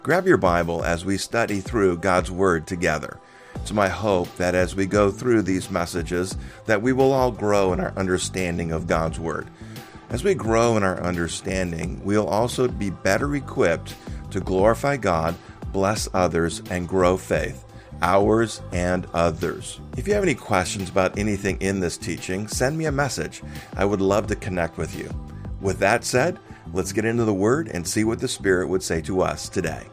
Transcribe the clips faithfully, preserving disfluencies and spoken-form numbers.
Grab your Bible as we study through God's Word together. It's my hope that as we go through these messages, that we will all grow in our understanding of God's Word. As we grow in our understanding, we'll also be better equipped to glorify God, bless others, and grow faith, ours and others. If you have any questions about anything in this teaching, send me a message. I would love to connect with you. With that said, let's get into the Word and see what the Spirit would say to us today.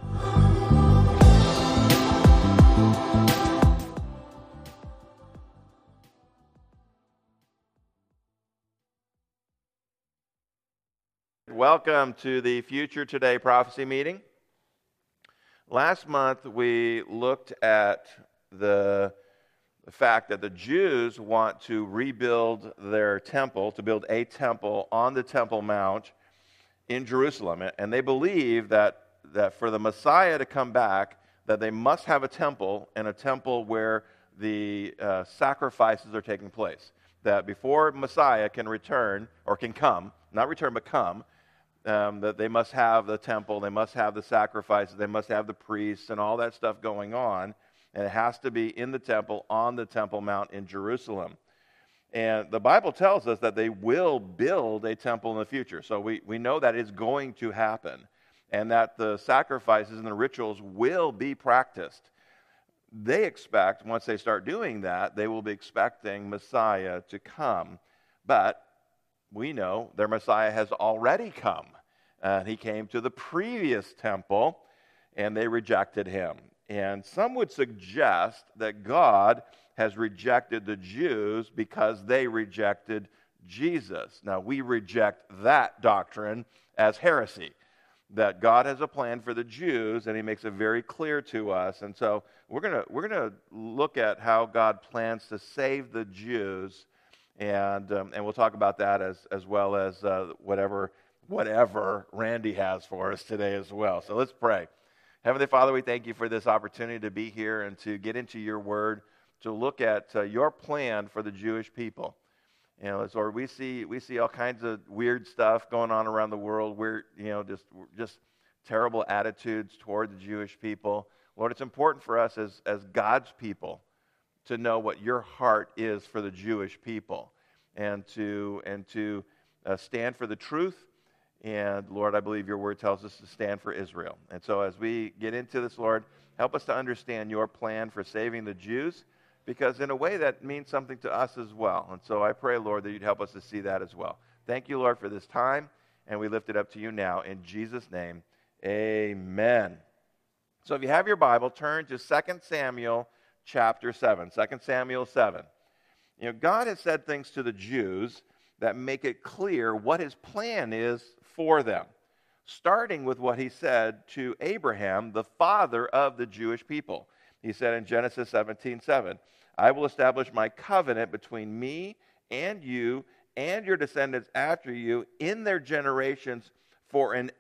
Welcome to the Future Today Prophecy Meeting. Last month we looked at the, the fact that the Jews want to rebuild their temple, to build a temple on the Temple Mount in Jerusalem. And they believe that, that for the Messiah to come back, that they must have a temple, and a temple where the uh, sacrifices are taking place. That before Messiah can return, or can come, not return but come, Um, that they must have the temple, they must have the sacrifices, they must have the priests and all that stuff going on. And it has to be in the temple, on the Temple Mount in Jerusalem. And the Bible tells us that they will build a temple in the future. So we, we know that it's going to happen. And that the sacrifices and the rituals will be practiced. They expect, once they start doing that, they will be expecting Messiah to come. But we know their Messiah has already come. Uh, he came to the previous temple, and they rejected him. And some would suggest that God has rejected the Jews because they rejected Jesus. Now, we reject that doctrine as heresy, that God has a plan for the Jews, and he makes it very clear to us. And so we're going to we're going to look at how God plans to save the Jews. And um, and we'll talk about that as as well as uh, whatever whatever Randy has for us today as well. So let's pray. Heavenly Father, we thank you for this opportunity to be here and to get into your word, to look at uh, your plan for the Jewish people. You know, Lord, we see we see all kinds of weird stuff going on around the world. We're you know just just terrible attitudes toward the Jewish people. Lord, it's important for us as as God's people to know what your heart is for the Jewish people, and to and to uh, stand for the truth. And Lord, I believe your word tells us to stand for Israel. And so as we get into this, Lord, help us to understand your plan for saving the Jews, because in a way that means something to us as well. And so I pray, Lord, that you'd help us to see that as well. Thank you, Lord, for this time, and we lift it up to you now. In Jesus' name, amen. So if you have your Bible, turn to Second Samuel chapter seven, Second Samuel seven. You know, God has said things to the Jews that make it clear what his plan is for them, starting with what he said to Abraham, the father of the Jewish people. He said in Genesis seventeen seven, I will establish my covenant between me and you and your descendants after you in their generations for an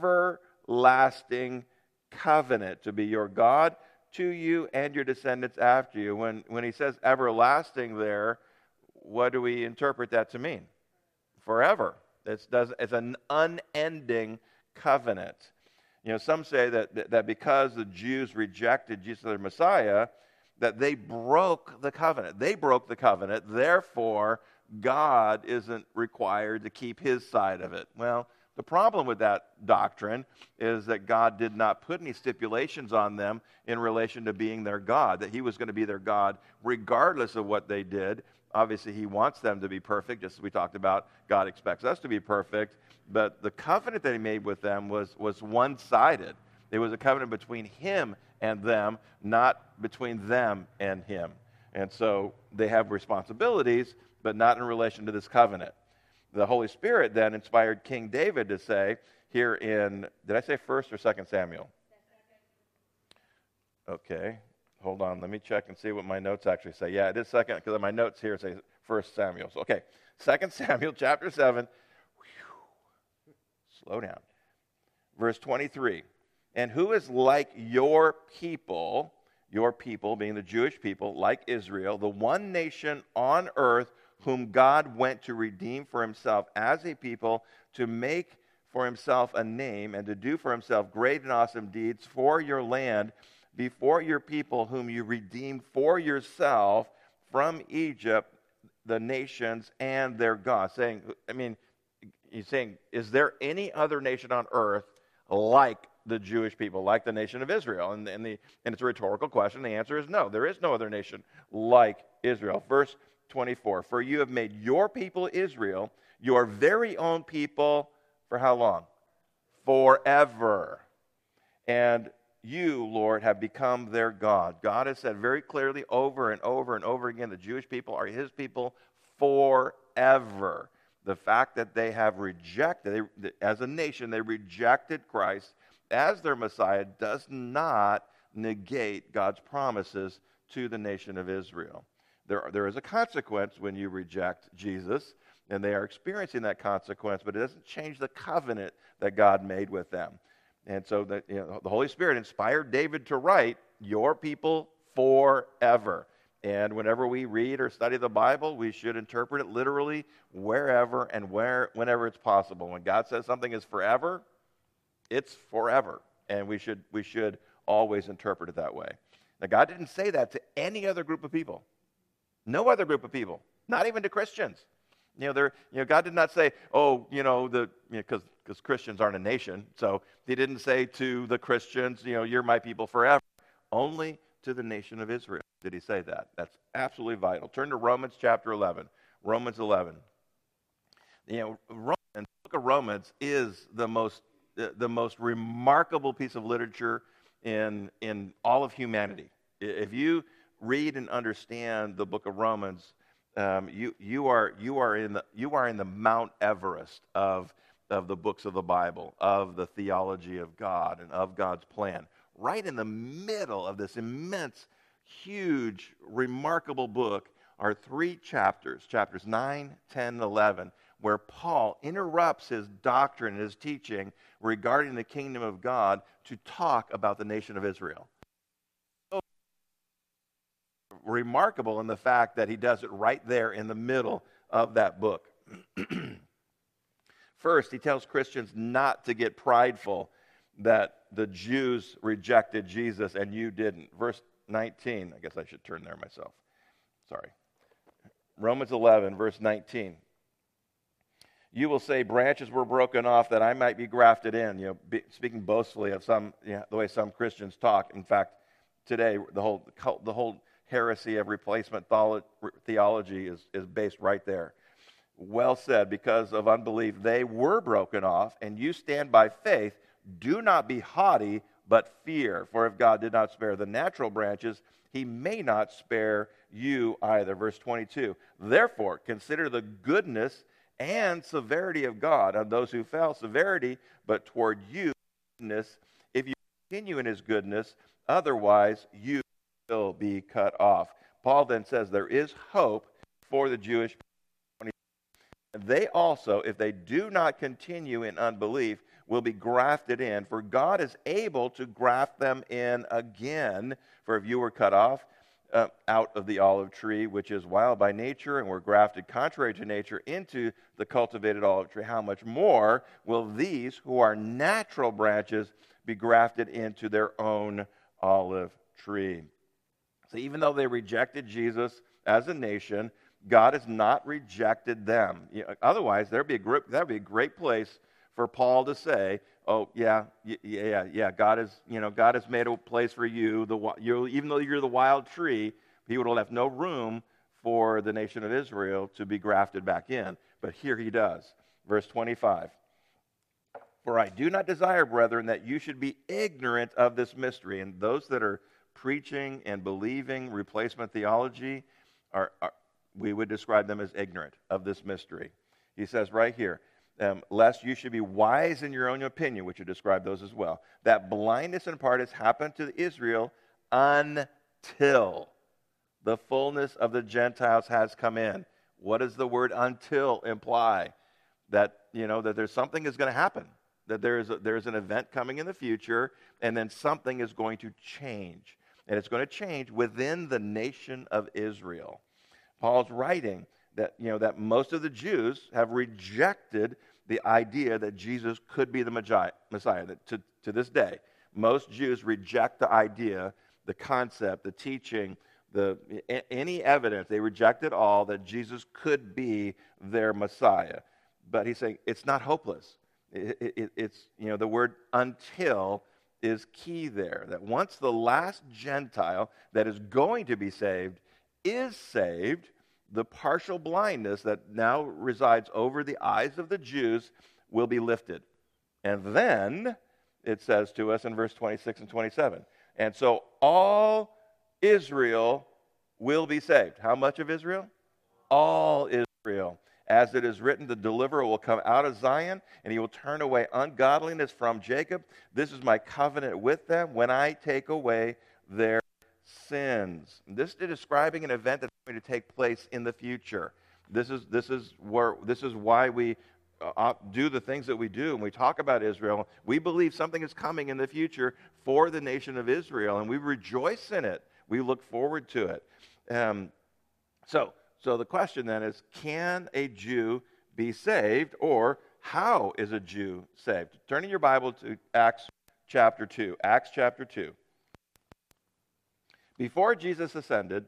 everlasting covenant, to be your God, to you and your descendants after you. When when he says everlasting there, what do we interpret that to mean? Forever. It's, does, it's an unending covenant. You know, some say that, that because the Jews rejected Jesus, their Messiah, that they broke the covenant. They broke the covenant, therefore God isn't required to keep his side of it. Well, the problem with that doctrine is that God did not put any stipulations on them in relation to being their God, that he was going to be their God regardless of what they did. Obviously, he wants them to be perfect, just as we talked about. God expects us to be perfect, but the covenant that he made with them was, was one-sided. It was a covenant between him and them, not between them and him. And so they have responsibilities, but not in relation to this covenant. The Holy Spirit then inspired King David to say here in, did I say first or second Samuel? Okay, hold on. Let me check and see what my notes actually say. Yeah, it is second, because my notes here say first Samuel. So, okay, second Samuel chapter seven. Whew, slow down. Verse twenty-three. And who is like your people, your people being the Jewish people, like Israel, the one nation on earth whom God went to redeem for himself as a people, to make for himself a name and to do for himself great and awesome deeds for your land before your people whom you redeemed for yourself from Egypt, the nations and their God. Saying, I mean, he's saying, is there any other nation on earth like the Jewish people, like the nation of Israel? And, and, the, and it's a rhetorical question. The answer is no. There is no other nation like Israel. Verse twenty-four, for you have made your people Israel your very own people for how long? Forever. And you, Lord, have become their God. God has said very clearly over and over and over again, the Jewish people are his people forever. The fact that they have rejected, they, as a nation, they rejected Christ as their Messiah does not negate God's promises to the nation of Israel. There, there is a consequence when you reject Jesus, and they are experiencing that consequence, but it doesn't change the covenant that God made with them. And so the, you know, the Holy Spirit inspired David to write, your people forever. And whenever we read or study the Bible, we should interpret it literally wherever and where, whenever it's possible. When God says something is forever, it's forever. And we should, we should always interpret it that way. Now, God didn't say that to any other group of people. No other group of people. Not even to Christians. You know, there, you know, God did not say, oh, you know, the because because Christians aren't a nation, so he didn't say to the Christians, you know, you're my people forever. Only to the nation of Israel did he say that. That's absolutely vital. Turn to Romans chapter eleven. Romans eleven. You know, Romans, the book of Romans is the most the, the most remarkable piece of literature in in all of humanity. If you read and understand the book of Romans, Um, you you are you are in the you are in the Mount Everest of of the books of the Bible, of the theology of God and of God's plan. Right in the middle of this immense, huge, remarkable book are three chapters, chapters nine, ten, and eleven, where Paul interrupts his doctrine and his teaching regarding the kingdom of God to talk about the nation of Israel. Remarkable in the fact that he does it right there in the middle of that book. First, he tells Christians not to get prideful that the Jews rejected Jesus and you didn't. Verse nineteen, I guess I should turn there myself. Sorry. Romans eleven, verse nineteen. You will say, branches were broken off that I might be grafted in. You know, be, speaking boastfully of some, you know, the way some Christians talk. In fact, today the whole the whole heresy of replacement theology is, is based right there. Well said, because of unbelief they were broken off, and you stand by faith. Do not be haughty, but fear. For if God did not spare the natural branches, he may not spare you either. Verse twenty-two, therefore consider the goodness and severity of God on those who fell. Severity, but toward you, goodness, if you continue in his goodness, otherwise you will be cut off. Paul then says there is hope for the Jewish people. They also, if they do not continue in unbelief, will be grafted in, for God is able to graft them in again. For if you were cut off uh, out of the olive tree, which is wild by nature, and were grafted contrary to nature into the cultivated olive tree, how much more will these who are natural branches be grafted into their own olive tree? So even though they rejected Jesus as a nation, God has not rejected them. You know, otherwise, there'd be a great, that'd be a great place for Paul to say, "Oh yeah, yeah, yeah, God has, you know, God has made a place for you. The you, even though you're the wild tree, he would have left no room for the nation of Israel to be grafted back in. But here he does. Verse twenty-five. For I do not desire, brethren, that you should be ignorant of this mystery. And those that are preaching and believing replacement theology are, are we would describe them as ignorant of this mystery. He says right here, um, lest you should be wise in your own opinion, which would describe those as well, that blindness in part has happened to Israel until the fullness of the Gentiles has come in. What does the word until imply? That, you know, that there's something is going to happen, that there is a, there's an event coming in the future, and then something is going to change. And it's going to change within the nation of Israel. Paul's writing that, you know, that most of the Jews have rejected the idea that Jesus could be the Magi- Messiah. That to, to this day, most Jews reject the idea, the concept, the teaching, the a- any evidence. They reject it all that Jesus could be their Messiah. But he's saying it's not hopeless. It, it, it's, you know, the word until is key there. That once the last Gentile that is going to be saved is saved, the partial blindness that now resides over the eyes of the Jews will be lifted. And then it says to us in verse twenty-six and twenty-seven, and so all Israel will be saved. How much of Israel? All Israel. As it is written, the deliverer will come out of Zion, and he will turn away ungodliness from Jacob. This is my covenant with them when I take away their sins. This is describing an event that's going to take place in the future. This is this is where this is why we uh, do the things that we do, and we talk about Israel. We believe something is coming in the future for the nation of Israel, and we rejoice in it. We look forward to it. Um, so. So the question then is, can a Jew be saved, or how is a Jew saved? Turn in your Bible to Acts chapter two. Acts chapter two. Before Jesus ascended,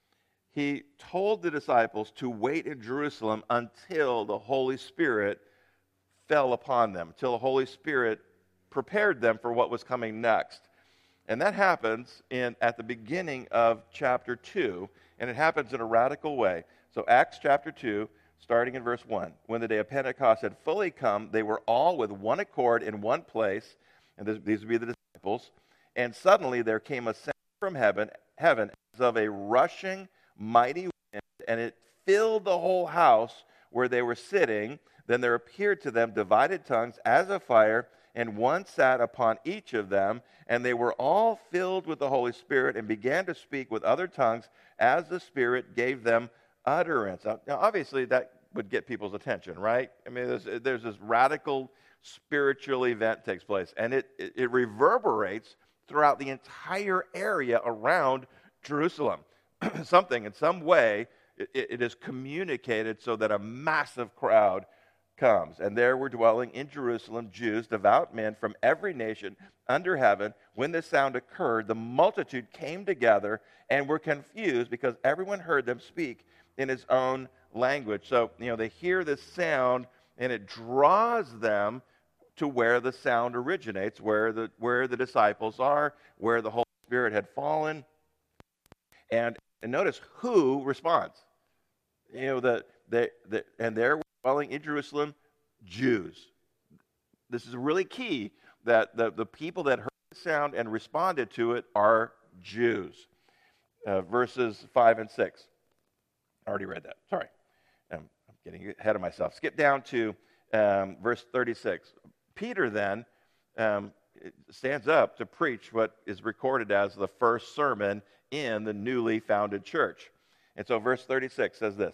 he told the disciples to wait in Jerusalem until the Holy Spirit fell upon them, until the Holy Spirit prepared them for what was coming next. And that happens in at the beginning of chapter two. And it happens in a radical way. So Acts chapter two, starting in verse one. When the day of Pentecost had fully come, they were all with one accord in one place. And this, these would be the disciples. And suddenly there came a sound from heaven, heaven as of a rushing mighty wind, and it filled the whole house where they were sitting. Then there appeared to them divided tongues as of fire, and one sat upon each of them, and they were all filled with the Holy Spirit and began to speak with other tongues as the Spirit gave them utterance. Now, now obviously, that would get people's attention, right? I mean, there's, there's this radical spiritual event takes place, and it, it, it reverberates throughout the entire area around Jerusalem. Something, in some way, it, it is communicated so that a massive crowd comes. And there were dwelling in Jerusalem Jews, devout men from every nation under heaven. When this sound occurred, the multitude came together and were confused because everyone heard them speak in his own language. So, you know, they hear this sound and it draws them to where the sound originates, where the where the disciples are, where the Holy Spirit had fallen. And, and notice who responds. You know, the, the, the and there were dwelling in Jerusalem Jews. This is really key that the, the people that heard the sound and responded to it are Jews. Uh, verses five and six. I already read that. Sorry. Um, I'm getting ahead of myself. Skip down to um, verse thirty-six. Peter then um, stands up to preach what is recorded as the first sermon in the newly founded church. And so verse thirty-six says this.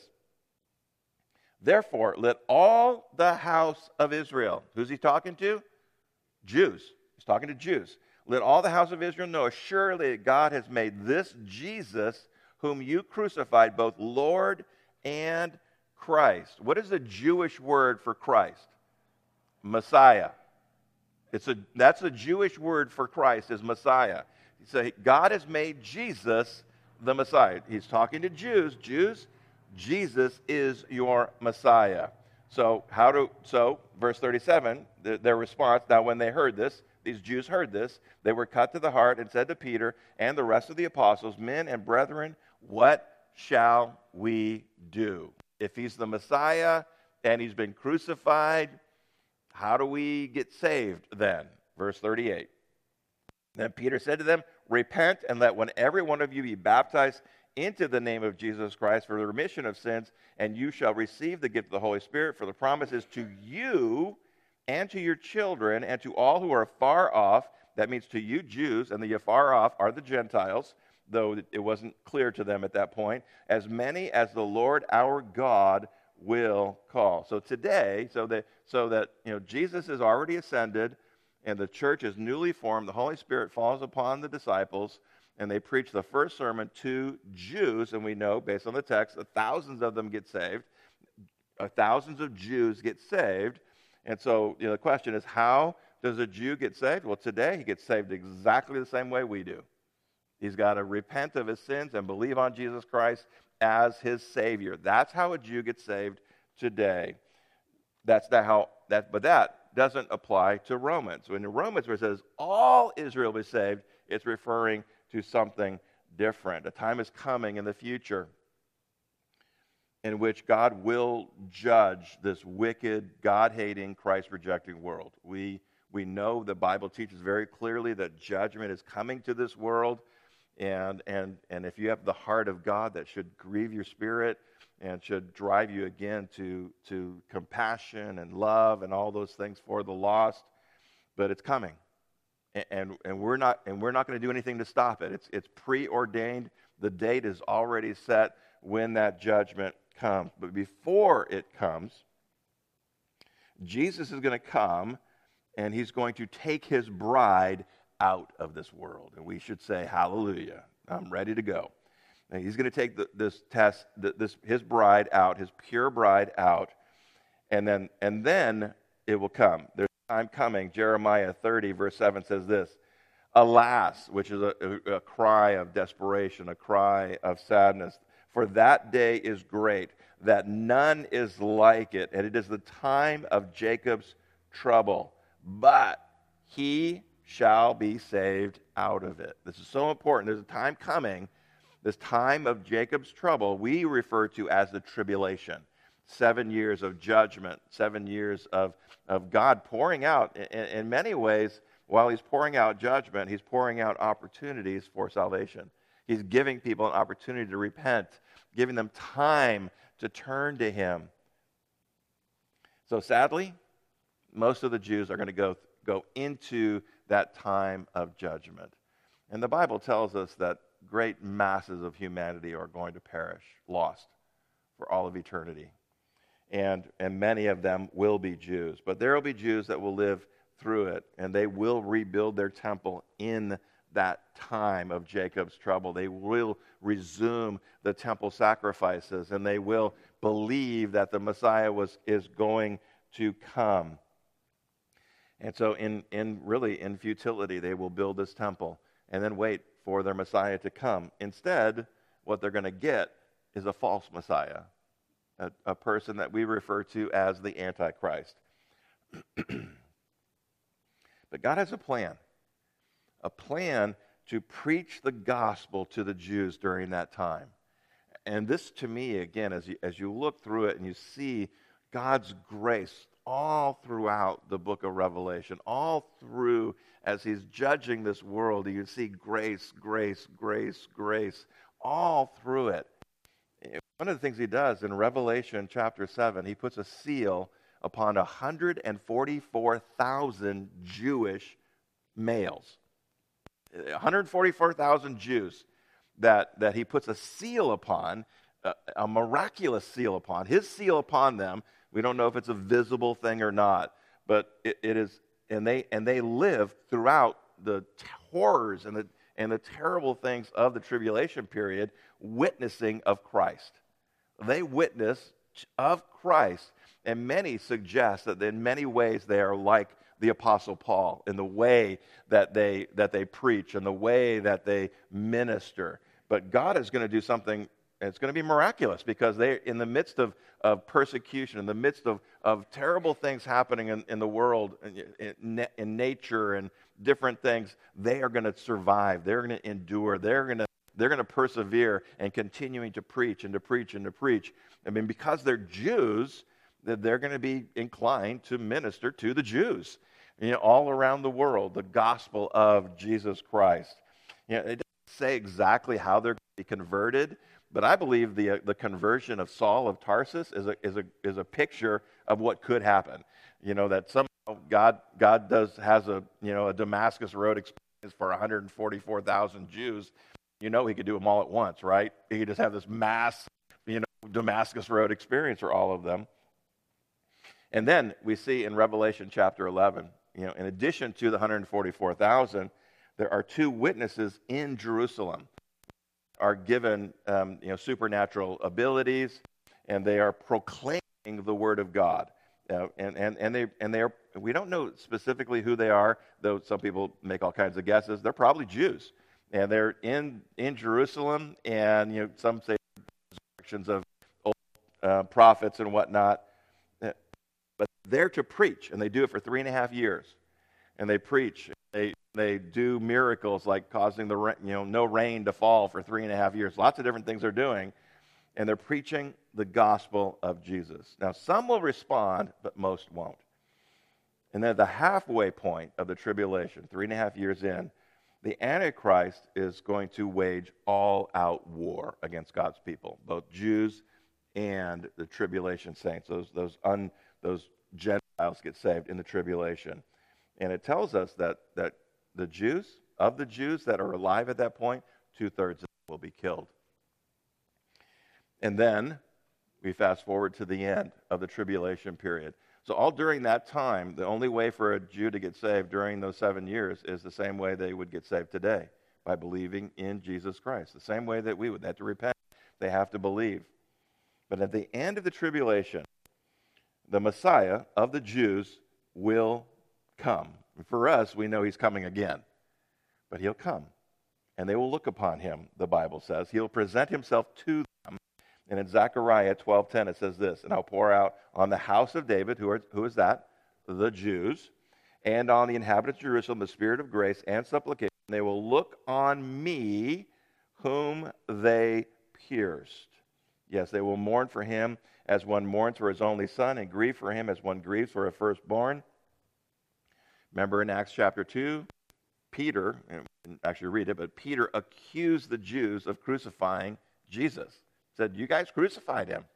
Therefore, let all the house of Israel, who's he talking to? Jews. He's talking to Jews. Let all the house of Israel know assuredly that God has made this Jesus, whom you crucified, both Lord and Christ. What is the Jewish word for Christ? Messiah. It's a, that's the Jewish word for Christ is Messiah. So God has made Jesus the Messiah. He's talking to Jews. Jews, Jesus is your Messiah. So how do so verse thirty-seven, their, their response, now when they heard this, these Jews heard this, they were cut to the heart and said to Peter and the rest of the apostles, men and brethren, what shall we do? If he's the Messiah and he's been crucified, how do we get saved then? Verse thirty-eight. Then Peter said to them, repent and let one every one of you be baptized into the name of Jesus Christ for the remission of sins, and you shall receive the gift of the Holy Spirit, for the promise is to you and to your children and to all who are far off. That means to you Jews, and the afar off are the Gentiles, though it wasn't clear to them at that point, as many as the Lord our God will call. So today, so that so that you know Jesus is already ascended, and the church is newly formed, the Holy Spirit falls upon the disciples, and they preach the first sermon to Jews, and we know, based on the text, that thousands of them get saved. Uh, thousands of Jews get saved, And so, you know, the question is, how does a Jew get saved? Well, today he gets saved exactly the same way we do. He's got to repent of his sins and believe on Jesus Christ as his Savior. That's how a Jew gets saved today. That's not how that, but that doesn't apply to Romans. When in Romans, where it says all Israel will be saved, it's referring to something different. A time is coming in the future in which God will judge this wicked, God-hating, Christ-rejecting world. We we know the Bible teaches very clearly that judgment is coming to this world, and and and if you have the heart of God, that should grieve your spirit and should drive you again to to compassion and love and all those things for the lost. But it's coming, and and, and we're not and we're not going to do anything to stop it. It's it's preordained. The date is already set when that judgment comes. But before it comes, Jesus is going to come, and he's going to take his bride out of this world. And we should say, hallelujah, I'm ready to go. And he's going to take the, this test, this his bride out, his pure bride out, and then and then it will come. There's a time coming. Jeremiah thirty, verse seven says this, alas, which is a, a, a cry of desperation, a cry of sadness. For that day is great, that none is like it, and it is the time of Jacob's trouble. But he shall be saved out of it. This is so important. There's a time coming, this time of Jacob's trouble, we refer to as the tribulation. Seven years of judgment, seven years of, of God pouring out. In, in many ways, while he's pouring out judgment, he's pouring out opportunities for salvation. He's giving people an opportunity to repent, giving them time to turn to him. So sadly, most of the Jews are going to go, go into that time of judgment. And the Bible tells us that great masses of humanity are going to perish, lost for all of eternity. And, and many of them will be Jews. But there will be Jews that will live through it, and they will rebuild their temple in that time of Jacob's trouble. They will resume the temple sacrifices, and they will believe that the Messiah was is going to come. And so in, in really in futility, they will build this temple and then wait for their Messiah to come. Instead, what they're going to get is a false Messiah, a, a person that we refer to as the Antichrist. But God has a plan, a plan to preach the gospel to the Jews during that time. And this, to me, again, as you, as you look through it and you see God's grace all throughout the book of Revelation, all through as he's judging this world, you see grace, grace, grace, grace, all through it. One of the things he does in Revelation chapter seven, he puts a seal upon one hundred forty-four thousand Jewish males. one hundred forty-four thousand Jews that, that he puts a seal upon, a, a miraculous seal upon, his seal upon them. We don't know if it's a visible thing or not, but it, it is, and they and they live throughout the horrors and the and the terrible things of the tribulation period, witnessing of Christ. They witness of Christ, and many suggest that in many ways they are like the Apostle Paul in the way that they that they preach and the way that they minister. But God is going to do something. It's going to be miraculous because they're in the midst of, of persecution, in the midst of, of terrible things happening in, in the world, in, in, in nature and different things. They are going to survive. They're going to endure. They're going to they're going to persevere and continuing to preach and to preach and to preach. I mean, because they're Jews, that they're going to be inclined to minister to the Jews, you know, all around the world, the gospel of Jesus Christ. You know, it doesn't say exactly how they're going to be converted, but I believe the uh, the conversion of Saul of Tarsus is a is a is a picture of what could happen. You know, that somehow God God does has a you know a Damascus Road experience for one hundred forty-four thousand Jews. You know, he could do them all at once, right? He could just have this mass, you know, Damascus Road experience for all of them. And then we see in Revelation chapter eleven, you know, in addition to the one hundred forty-four thousand, there are two witnesses in Jerusalem, are given um, you know supernatural abilities, and they are proclaiming the word of God. Uh, and, and, and they and they are, we don't know specifically who they are, though some people make all kinds of guesses. They're probably Jews. And they're in, in Jerusalem, and you know, some say resurrections of old uh, prophets and whatnot. But they're to preach, and they do it for three and a half years. And they preach. They they do miracles like causing the ra- you know no rain to fall for three and a half years. Lots of different things they're doing, and they're preaching the gospel of Jesus. Now, some will respond, but most won't. And then at the halfway point of the tribulation, three and a half years in, the Antichrist is going to wage all-out war against God's people, both Jews and the tribulation saints. Those those un, those Gentiles get saved in the tribulation. And it tells us that, that the Jews, of the Jews that are alive at that point, two-thirds of them will be killed. And then we fast forward to the end of the tribulation period. So all during that time, the only way for a Jew to get saved during those seven years is the same way they would get saved today, by believing in Jesus Christ. The same way that we would. They have to repent. They have to believe. But at the end of the tribulation, the Messiah of the Jews will come. And for us, we know he's coming again. But he'll come. And they will look upon him, the Bible says. He'll present himself to them. And in Zechariah twelve ten, it says this, and I'll pour out on the house of David, who, are, who is that? The Jews, and on the inhabitants of Jerusalem, the spirit of grace and supplication. They will look on me, whom they pierced. Yes, they will mourn for him as one mourns for his only son, and grieve for him as one grieves for a firstborn. Remember in Acts chapter two, Peter, actually read it, but Peter accused the Jews of crucifying Jesus. Said, you guys crucified him.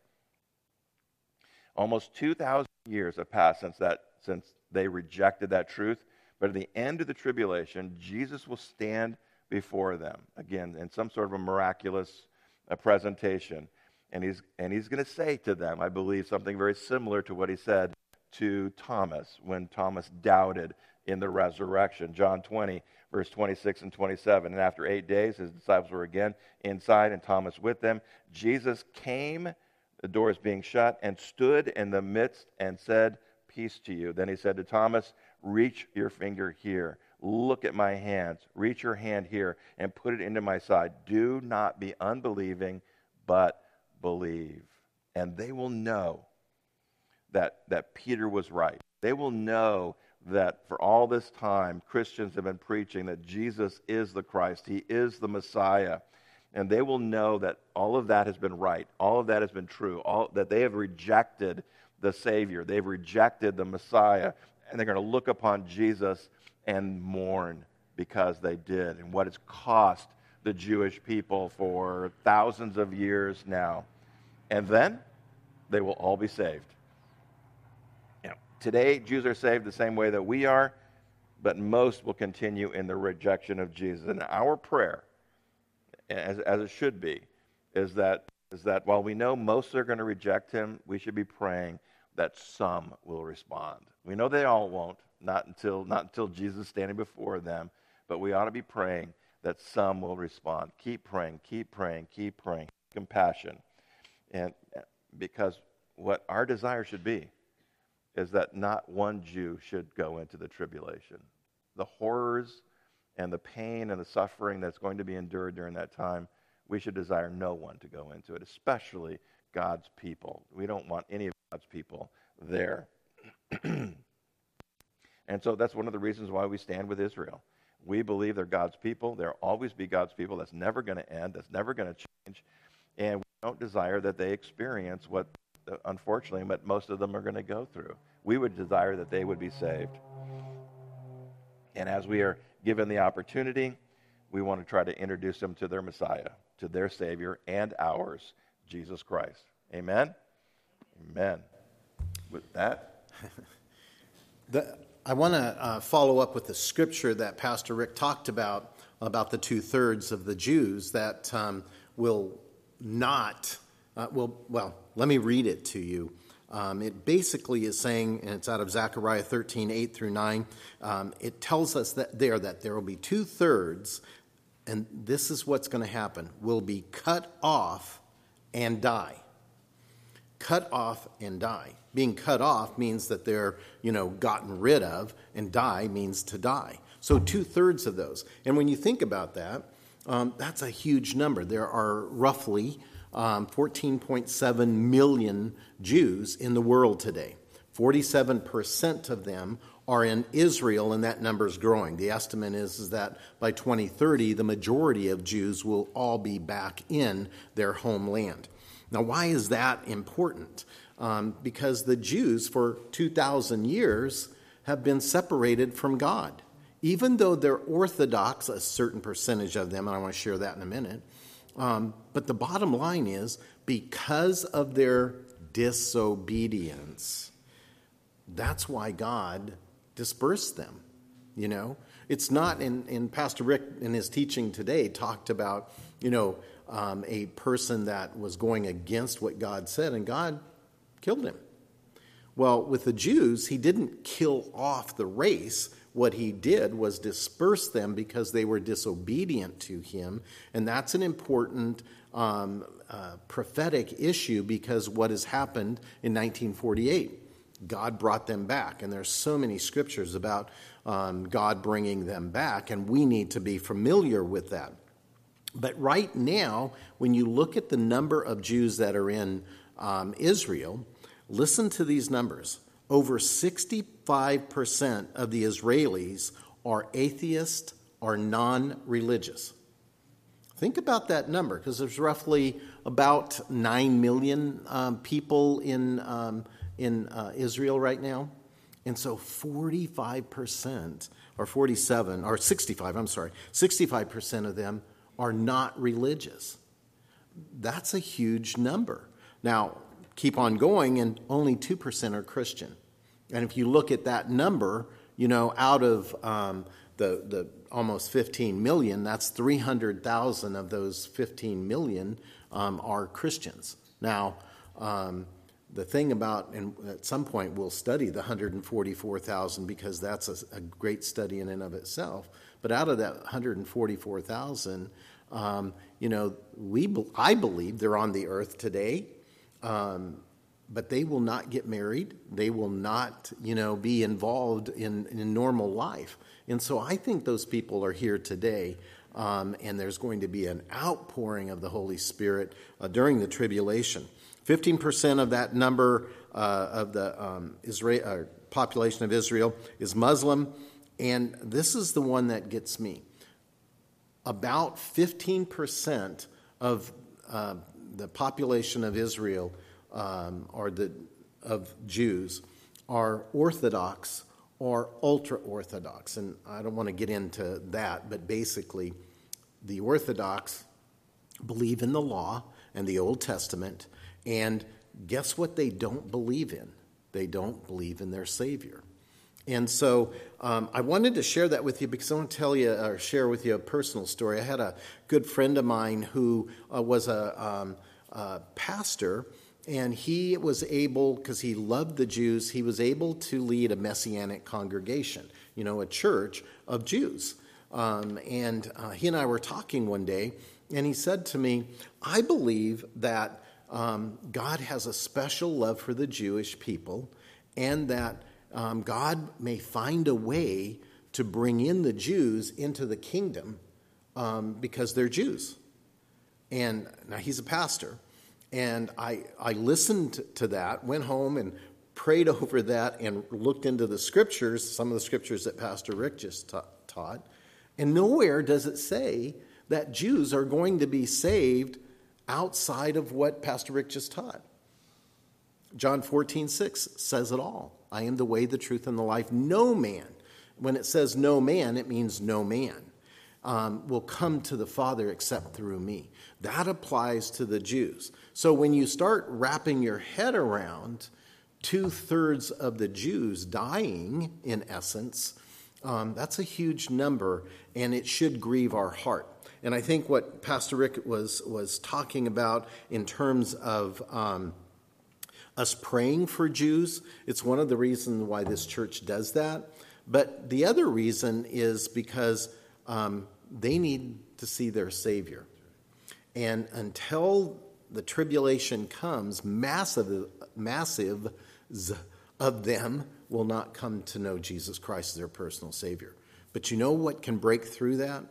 Almost two thousand years have passed since that, since they rejected that truth. But at the end of the tribulation, Jesus will stand before them, again, in some sort of a miraculous uh, presentation. And he's, and he's going to say to them, I believe, something very similar to what he said to Thomas when Thomas doubted in the resurrection. John twenty, verse twenty-six and twenty-seven. And after eight days, his disciples were again inside, and Thomas with them. Jesus came, the doors being shut, and stood in the midst and said, peace to you. Then he said to Thomas, reach your finger here. Look at my hands. Reach your hand here and put it into my side. Do not be unbelieving, but believe. And they will know that, that Peter was right. They will know that for all this time, Christians have been preaching that Jesus is the Christ. He is the Messiah. And they will know that all of that has been right. All of that has been true. All, that they have rejected the Savior. They've rejected the Messiah. And they're going to look upon Jesus and mourn because they did. And what it's cost the Jewish people for thousands of years now. And then they will all be saved. Today, Jews are saved the same way that we are, but most will continue in the rejection of Jesus. And our prayer, as, as it should be, is that, is that while we know most are going to reject him, we should be praying that some will respond. We know they all won't, not until, not until Jesus is standing before them, but we ought to be praying that some will respond. Keep praying, keep praying, keep praying. Compassion. And because what our desire should be is that not one Jew should go into the tribulation. The horrors and the pain and the suffering that's going to be endured during that time, we should desire no one to go into it, especially God's people. We don't want any of God's people there. And so that's one of the reasons why we stand with Israel. We believe they're God's people. There'll always be God's people. That's never going to end. That's never going to change. And we don't desire that they experience what, unfortunately, what most of them are going to go through. We would desire that they would be saved. And as we are given the opportunity, we want to try to introduce them to their Messiah, to their Savior and ours, Jesus Christ. Amen? Amen. With that. the, I want to uh, follow up with the scripture that Pastor Rick talked about, about the two-thirds of the Jews that um, will not, uh, will, well, let me read it to you. Um, it basically is saying, and it's out of Zechariah thirteen, eight through nine, um, it tells us that there that there will be two-thirds, and this is what's going to happen, will be cut off and die. cut off and die. Being cut off means that they're, you know, gotten rid of, and die means to die. So two-thirds of those. And when you think about that, um, that's a huge number. There are roughly um, fourteen point seven million Jews in the world today. forty-seven percent of them are in Israel, and that number is growing. The estimate is, is that by twenty thirty, the majority of Jews will all be back in their homeland. Now, why is that important? Um, because the Jews, for two thousand years, have been separated from God. Even though they're Orthodox, a certain percentage of them, and I want to share that in a minute, um, but the bottom line is, because of their disobedience, that's why God dispersed them, you know. It's not, in, in Pastor Rick in his teaching today talked about, you know, um, a person that was going against what God said, and God killed him. Well, with the Jews, he didn't kill off the race. What he did was disperse them because they were disobedient to him, and that's an important um, uh, prophetic issue, because what has happened in nineteen forty-eight, God brought them back, and there's so many scriptures about um, God bringing them back, and we need to be familiar with that. But right now, when you look at the number of Jews that are in um, Israel, listen to these numbers. Over sixty-five percent of the Israelis are atheist or non-religious. Think about that number, because there's roughly about nine million um, people in um, in uh, Israel right now. And so forty-five percent, or forty-seven, or sixty-five, I'm sorry, sixty-five percent of them are not religious. That's a huge number. Now, keep on going, and only two percent are Christian. And if you look at that number, you know, out of um, the, the almost fifteen million, that's three hundred thousand of those fifteen million um, are Christians. Now, um, the thing about, and at some point we'll study the one hundred forty-four thousand, because that's a, a great study in and of itself. But out of that one hundred forty-four thousand, um, you know, we I believe they're on the earth today, um, but they will not get married. They will not, you know, be involved in, in normal life. And so I think those people are here today, um, and there's going to be an outpouring of the Holy Spirit uh, during the tribulation. fifteen percent of that number uh, of the um, Israel, uh, population of Israel is Muslim, and this is the one that gets me. About fifteen percent of uh, the population of Israel, um, or the of Jews, are Orthodox or ultra-Orthodox. And I don't want to get into that, but basically the Orthodox believe in the law and the Old Testament, and guess what they don't believe in? They don't believe in their Savior. And so um, I wanted to share that with you because I want to tell you or share with you a personal story. I had a good friend of mine who uh, was a, um, a pastor, and he was able, because he loved the Jews, he was able to lead a Messianic congregation, you know, a church of Jews. Um, and uh, he and I were talking one day, and he said to me, I believe that um, God has a special love for the Jewish people, and that um, God may find a way to bring in the Jews into the kingdom um, because they're Jews. And now he's a pastor. And I, I listened to that, went home and prayed over that and looked into the scriptures, some of the scriptures that Pastor Rick just ta- taught. And nowhere does it say that Jews are going to be saved outside of what Pastor Rick just taught. John fourteen six says it all. I am the way, the truth, and the life. No man, when it says no man, it means no man, um, will come to the Father except through me. That applies to the Jews. So when you start wrapping your head around two-thirds of the Jews dying, in essence, um, that's a huge number, and it should grieve our heart. And I think what Pastor Rick was, was talking about in terms of um, us praying for Jews, it's one of the reasons why this church does that. But the other reason is because um, they need to see their Savior. And until the tribulation comes, massive, massive of them will not come to know Jesus Christ as their personal Savior. But you know what can break through that?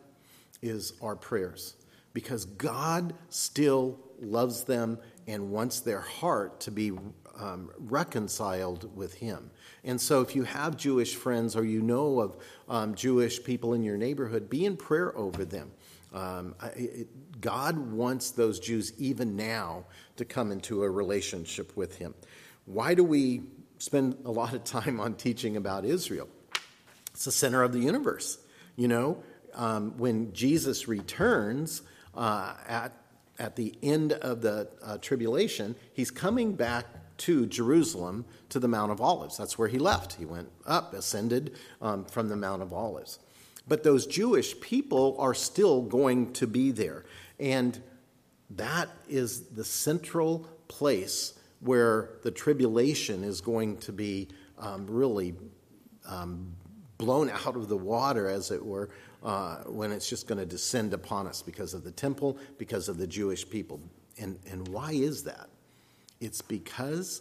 Is our prayers. Because God still loves them and wants their heart to be um, reconciled with him. And so if you have Jewish friends or you know of um, Jewish people in your neighborhood, be in prayer over them. Um, it, God wants those Jews even now to come into a relationship with him. Why do we spend a lot of time on teaching about Israel? It's the center of the universe. You know, um, when Jesus returns uh, at at the end of the uh, tribulation, he's coming back to Jerusalem, to the Mount of Olives. That's where he left. He went up, ascended um, from the Mount of Olives. But those Jewish people are still going to be there. And that is the central place where the tribulation is going to be um, really um, blown out of the water, as it were, uh, when it's just going to descend upon us because of the temple, because of the Jewish people. And, and why is that? It's because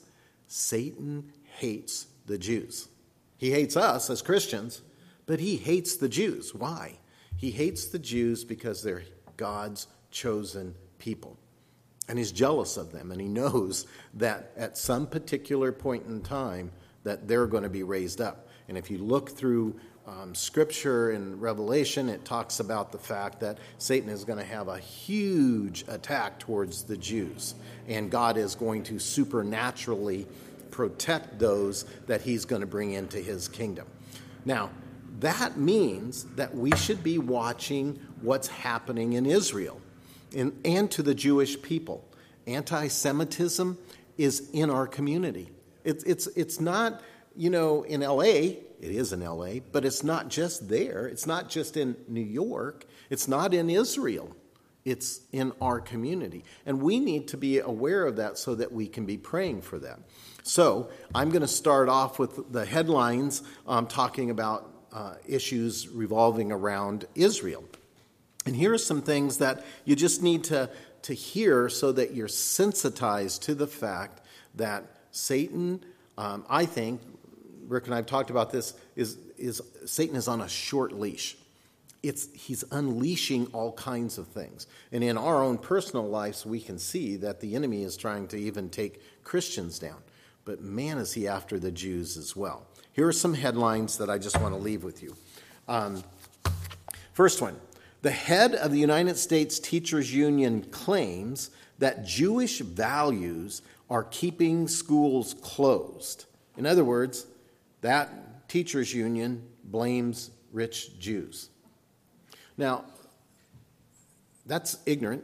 Satan hates the Jews. He hates us as Christians, but he hates the Jews. Why? He hates the Jews because they're God's chosen people. And he's jealous of them, and he knows that at some particular point in time that they're going to be raised up. And if you look through um, Scripture and Revelation, it talks about the fact that Satan is going to have a huge attack towards the Jews, and God is going to supernaturally protect those that he's going to bring into his kingdom. Now, that means that we should be watching what's happening in Israel and, and to the Jewish people. Anti-Semitism is in our community. It's it's it's not, you know, in L A. It is in L A, but it's not just there. It's not just in New York. It's not in Israel. It's in our community. And we need to be aware of that so that we can be praying for them. So I'm going to start off with the headlines um, talking about uh, issues revolving around Israel. And here are some things that you just need to, to hear so that you're sensitized to the fact that Satan, um, I think, Rick and I have talked about this, is, is Satan is on a short leash. It's, he's unleashing all kinds of things. And in our own personal lives, we can see that the enemy is trying to even take Christians down. But man, is he after the Jews as well. Here are some headlines that I just want to leave with you. Um, first one, the head of the United States Teachers Union claims that Jewish values are keeping schools closed. In other words, that teachers union blames rich Jews. Now, that's ignorant,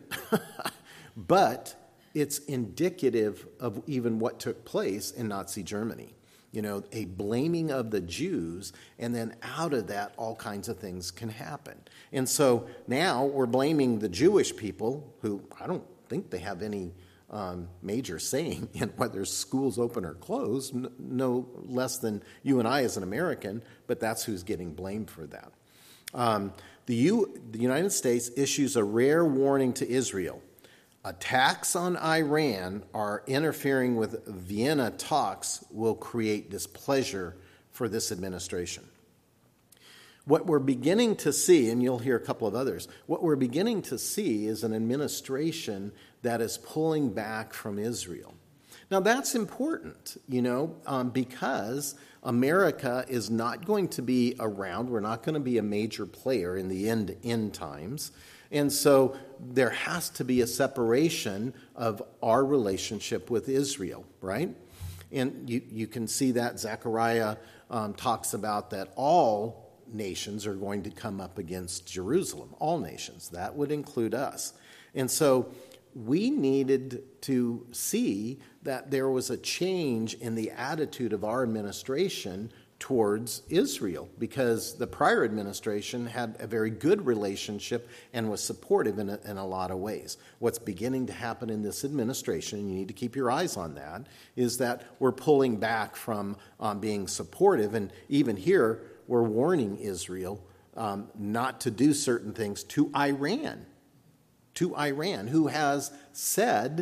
but it's indicative of even what took place in Nazi Germany. You know, a blaming of the Jews, and then out of that, all kinds of things can happen. And so now we're blaming the Jewish people, who I don't think they have any um, major saying in whether schools open or close, n- no less than you and I as an American, but that's who's getting blamed for that. Um, the, U- the United States issues a rare warning to Israel. Attacks on Iran are interfering with Vienna talks will create displeasure for this administration. What we're beginning to see, and you'll hear a couple of others, what we're beginning to see is an administration that is pulling back from Israel. Now, that's important, you know, um, because America is not going to be around. We're not going to be a major player in the end, end times. And so there has to be a separation of our relationship with Israel, right? And you, you can see that Zechariah um, talks about that all nations are going to come up against Jerusalem, all nations. That would include us. And so we needed to see that there was a change in the attitude of our administration towards Israel, because the prior administration had a very good relationship and was supportive in a, in a lot of ways. What's beginning to happen in this administration, and you need to keep your eyes on that, is that we're pulling back from um, being supportive. And even here, we're warning Israel um, not to do certain things to Iran, to Iran, who has said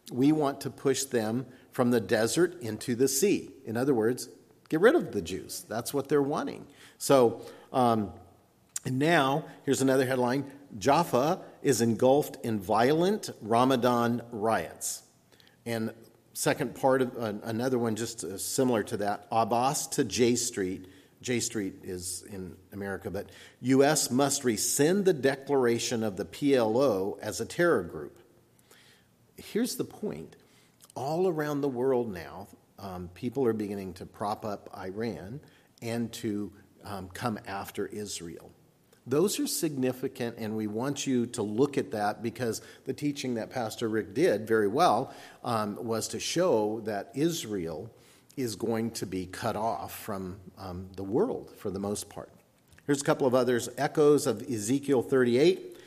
we want to push them from the desert into the sea. In other words, get rid of the Jews. That's what they're wanting. So um, and now, here's another headline. Jaffa is engulfed in violent Ramadan riots. And second part of uh, another one just uh, similar to that, Abbas to J Street. J Street is in America, but U S must rescind the declaration of the P L O as a terror group. Here's the point. All around the world now, um, people are beginning to prop up Iran and to um, come after Israel. Those are significant, and we want you to look at that because the teaching that Pastor Rick did very well um, was to show that Israel is going to be cut off from um, the world for the most part. Here's a couple of others. Echoes of Ezekiel thirty-eight.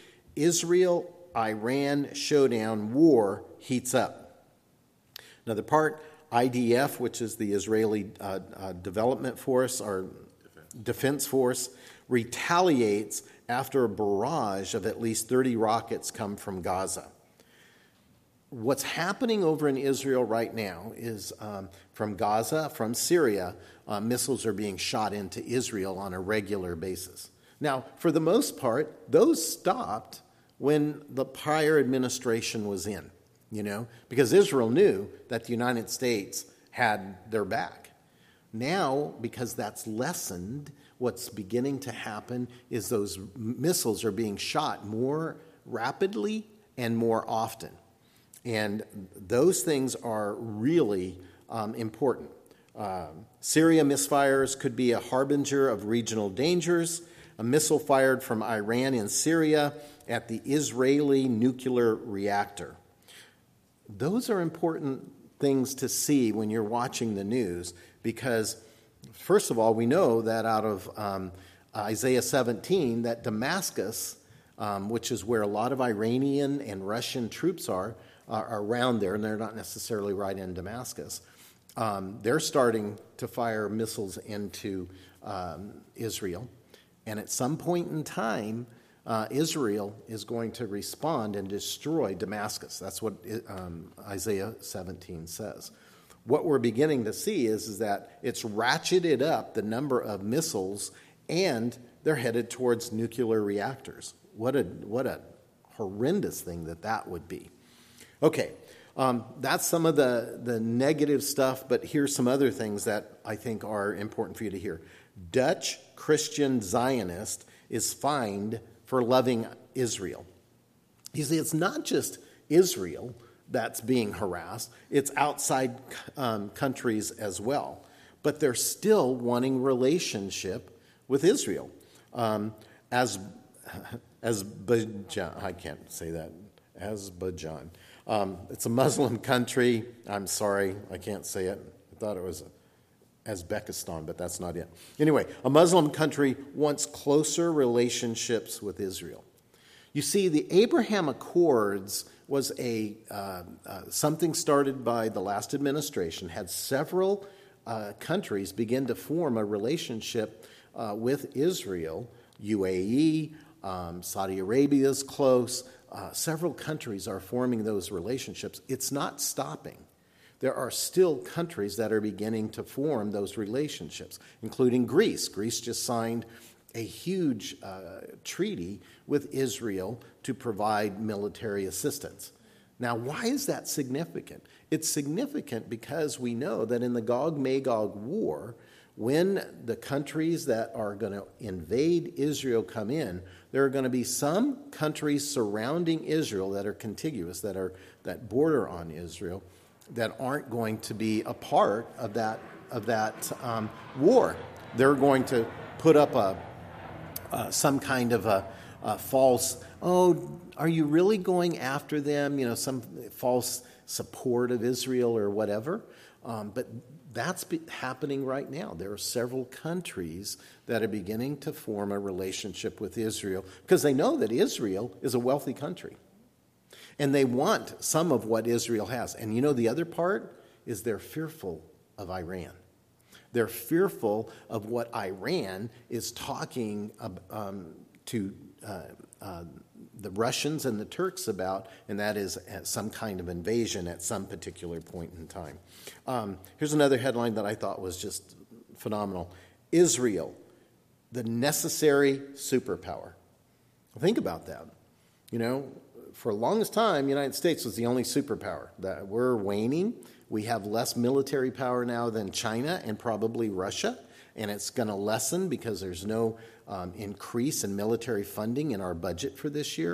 Israel-Iran showdown war heats up. Another part, I D F, which is the Israeli uh, uh, Development Force or Defense Force, retaliates after a barrage of at least thirty rockets come from Gaza. What's happening over in Israel right now is um, from Gaza, from Syria, uh, missiles are being shot into Israel on a regular basis. Now, for the most part, those stopped when the prior administration was in, you know, because Israel knew that the United States had their back. Now, because that's lessened, what's beginning to happen is those missiles are being shot more rapidly and more often. And those things are really um, important. Um, Syria misfires could be a harbinger of regional dangers. A missile fired from Iran in Syria at the Israeli nuclear reactor. Those are important things to see when you're watching the news because, first of all, we know that out of um, Isaiah seventeen that Damascus, um, which is where a lot of Iranian and Russian troops are, are around there, and they're not necessarily right in Damascus, um, they're starting to fire missiles into um, Israel. And at some point in time, uh, Israel is going to respond and destroy Damascus. That's what um, Isaiah seventeen says. What we're beginning to see is, is that it's ratcheted up the number of missiles, and they're headed towards nuclear reactors. What a what a horrendous thing that that would be. Okay, um, that's some of the, the negative stuff, but here's some other things that I think are important for you to hear. Dutch Christian Zionist is fined for loving Israel. You see, it's not just Israel that's being harassed, it's outside um, countries as well. But they're still wanting relationship with Israel. Um, as Azerbaijan, I can't say that, Azerbaijan. Um, it's a Muslim country. I'm sorry, I can't say it. I thought it was Uzbekistan, but that's not it. Anyway, a Muslim country wants closer relationships with Israel. You see, the Abraham Accords was a uh, uh, something started by the last administration, had several uh, countries begin to form a relationship uh, with Israel. U A E, um, Saudi Arabia is close. Uh, several countries are forming those relationships. It's not stopping. There are still countries that are beginning to form those relationships, including Greece. Greece just signed a huge uh, treaty with Israel to provide military assistance. Now, why is that significant? It's significant because we know that in the Gog-Magog war, when the countries that are going to invade Israel come in, there are going to be some countries surrounding Israel that are contiguous, that are that border on Israel, that aren't going to be a part of that of that um, war. They're going to put up a uh, some kind of a, a false, oh, are you really going after them? You know, some false support of Israel or whatever. Um, but that's be- happening right now. There are several countries that are beginning to form a relationship with Israel because they know that Israel is a wealthy country. And they want some of what Israel has. And you know, the other part is they're fearful of Iran. They're fearful of what Iran is talking um, to uh, uh, the Russians and the Turks about, and that is some kind of invasion at some particular point in time. Um, here's another headline that I thought was just phenomenal. Israel, the necessary superpower. Think about that. You know, for the longest time, the United States was the only superpower. That we're waning. We have less military power now than China and probably Russia, and it's going to lessen because there's no um, increase in military funding in our budget for this year.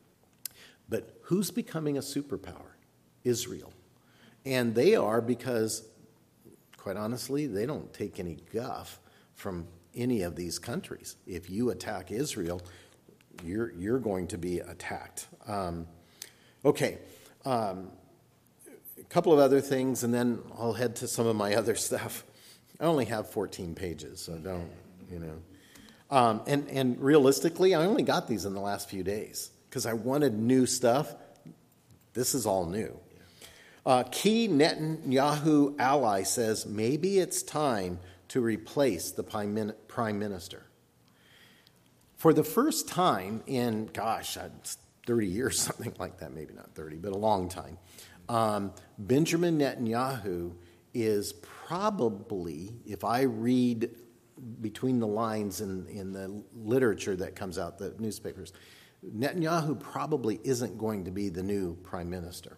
But who's becoming a superpower? Israel. And they are because, quite honestly, they don't take any guff from any of these countries. If you attack Israel, you're, you're going to be attacked. Um, okay. Um, a couple of other things, and then I'll head to some of my other stuff. I only have fourteen pages, so don't, you know. Um, and, and realistically, I only got these in the last few days because I wanted new stuff. This is all new. Uh, key Netanyahu ally says maybe it's time to replace the prime minister. For the first time in, gosh, thirty years, something like that, maybe not thirty, but a long time, um, Benjamin Netanyahu is probably, if I read between the lines in, in the literature that comes out, the newspapers, Netanyahu probably isn't going to be the new prime minister.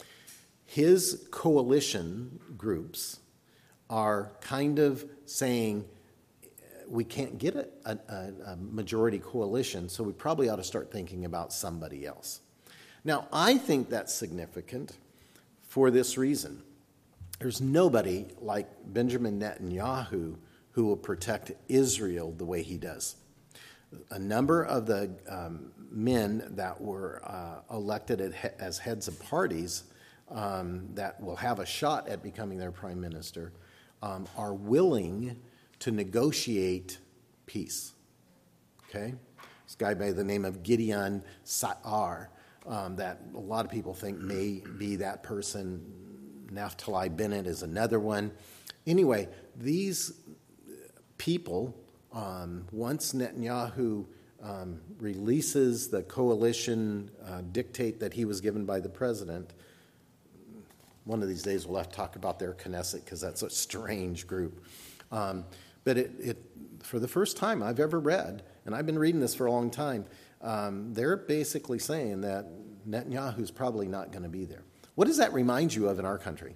His coalition groups are kind of saying we can't get a, a, a majority coalition, so we probably ought to start thinking about somebody else. Now, I think that's significant for this reason. There's nobody like Benjamin Netanyahu who will protect Israel the way he does. A number of the um, men that were uh, elected as heads of parties um, that will have a shot at becoming their prime minister um, are willing to negotiate peace. Okay? This guy by the name of Gideon Sa'ar, um, that a lot of people think may be that person. Naftali Bennett is another one. Anyway, these people, um, once Netanyahu um, releases the coalition uh, dictate that he was given by the president, one of these days we'll have to talk about their Knesset because that's a strange group. Um, but it, it, for the first time I've ever read, and I've been reading this for a long time, um, they're basically saying that Netanyahu's probably not going to be there. What does that remind you of in our country?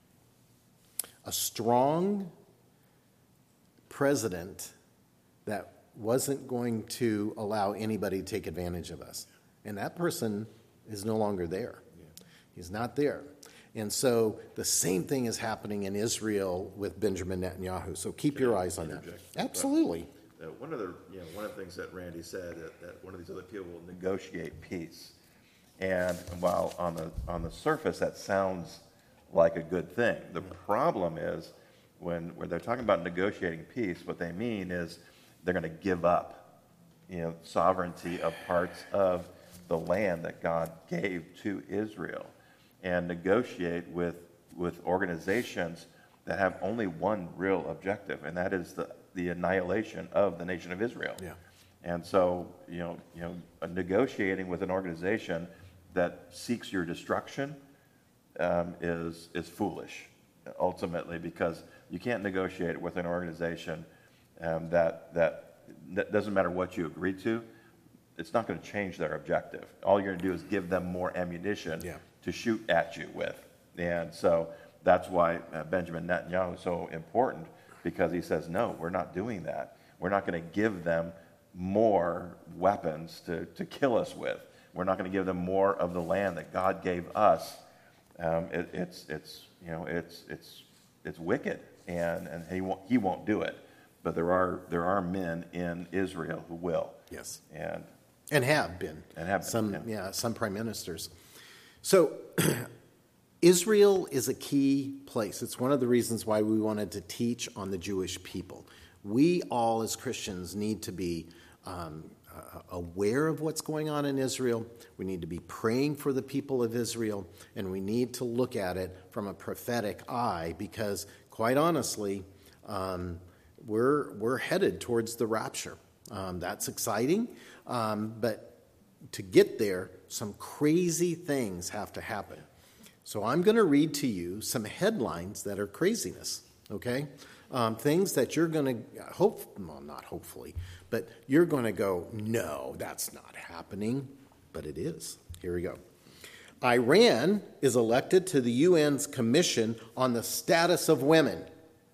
A strong president that wasn't going to allow anybody to take advantage of us. And that person is no longer there. Yeah. He's not there. And so the same thing is happening in Israel with Benjamin Netanyahu. So keep Can your I eyes on that. Absolutely. Uh, one of the you know one of the things that Randy said that, that one of these other people will negotiate peace. And while on the on the surface that sounds like a good thing, the problem is when when they're talking about negotiating peace, what they mean is they're going to give up, you know, sovereignty of parts of the land that God gave to Israel, and negotiate with with organizations that have only one real objective, and that is the the annihilation of the nation of Israel. Yeah. And so, you know, you know, negotiating with an organization that seeks your destruction um, is is foolish, ultimately, because you can't negotiate with an organization um, that, that that doesn't matter what you agree to. It's not going to change their objective. All you're going to do is give them more ammunition yeah. to shoot at you with. And so that's why uh, Benjamin Netanyahu is so important, because he says, no, we're not doing that. We're not going to give them more weapons to, to kill us with. We're not going to give them more of the land that God gave us. Um, it, it's it's you know it's it's it's wicked, and, and he won't he won't do it. But there are there are men in Israel who will. Yes. And and have been. And have been. Some yeah, yeah some prime ministers. So Israel is a key place. It's one of the reasons why we wanted to teach on the Jewish people. We all as Christians need to be um, uh, aware of what's going on in Israel. We need to be praying for the people of Israel, and we need to look at it from a prophetic eye, because quite honestly, um, we're we're headed towards the rapture. Um, that's exciting, um, but to get there, some crazy things have to happen. So I'm going to read to you some headlines that are craziness, okay? Um, things that you're going to hope, well, not hopefully, but you're going to go, no, that's not happening, but it is. Here we go. Iran is elected to the U N's Commission on the Status of Women.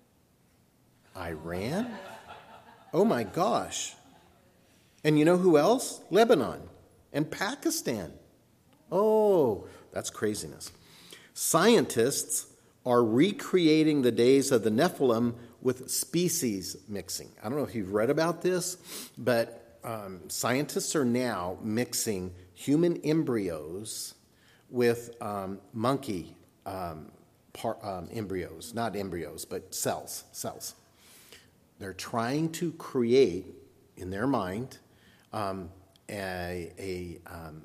Iran? Oh my gosh. And you know who else? Lebanon and Pakistan. Oh, that's craziness. Scientists are recreating the days of the Nephilim with species mixing. I don't know if you've read about this, but um, scientists are now mixing human embryos with um, monkey um, par, um, embryos, not embryos, but cells, cells. They're trying to create, in their mind, um, a, a um,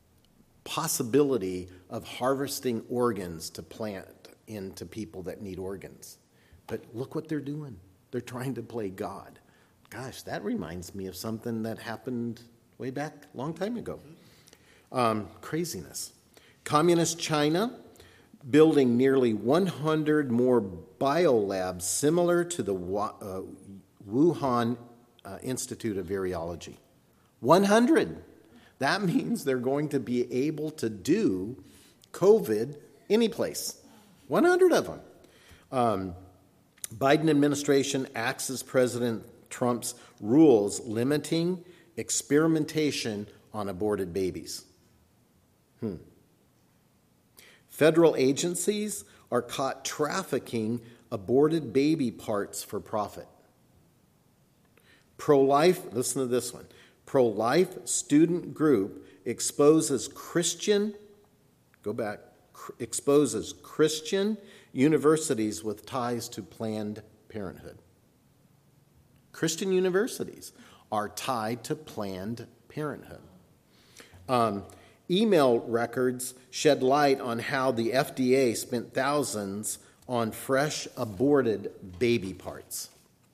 possibility of harvesting organs to plant into people that need organs. But look what they're doing. They're trying to play God. Gosh, that reminds me of something that happened way back a long time ago. Um, craziness. Communist China building nearly one hundred more biolabs similar to the uh, Wuhan uh, Institute of Virology. one hundred. That means they're going to be able to do COVID any place. one hundred of them. Um, Biden administration axes President Trump's rules limiting experimentation on aborted babies. Hmm. Federal agencies are caught trafficking aborted baby parts for profit. Pro-life, listen to this one. Pro-life student group exposes Christian, go back, cr- exposes Christian universities with ties to Planned Parenthood. Christian universities are tied to Planned Parenthood. Um, email records shed light on how the F D A spent thousands on fresh aborted baby parts.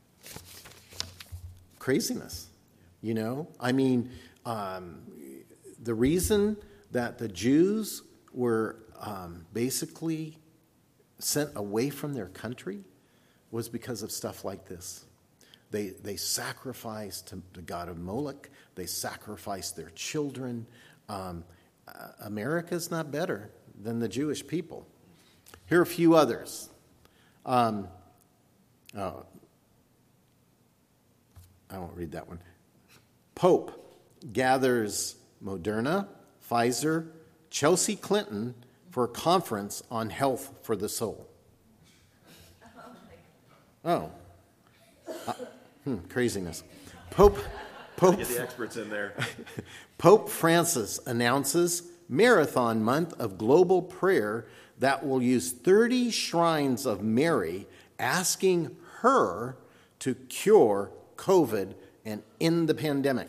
Craziness, you know? I mean, um, the reason that the Jews were um, basically sent away from their country was because of stuff like this. They they sacrificed to the god of Moloch. They sacrificed their children. Um, uh, America's not better than the Jewish people. Here are a few others. Um, oh, I won't read that one. Pope gathers Moderna, Pfizer, Chelsea Clinton for a conference on health for the soul. Oh. Uh, hmm, craziness. Pope Pope Get the experts in there. Pope Francis announces Marathon Month of Global Prayer that will use thirty shrines of Mary, asking her to cure COVID and end the pandemic.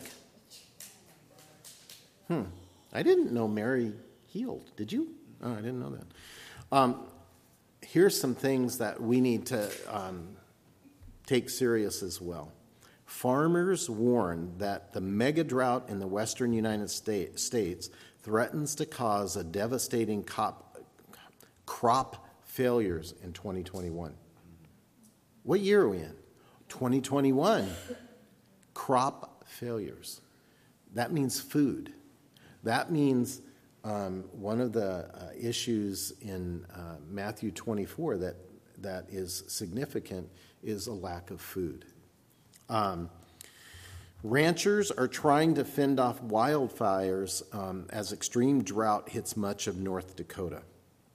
Hmm. I didn't know Mary healed. Did you? Oh, I didn't know that. Um, here's some things that we need to um, take serious as well. Farmers warn that the mega drought in the western United States threatens to cause a devastating cop, crop failures in twenty twenty-one. What year are we in? twenty twenty-one. Crop failures. That means food. That means um, one of the uh, issues in uh, Matthew twenty-four that, that is significant is a lack of food. Um, ranchers are trying to fend off wildfires um, as extreme drought hits much of North Dakota.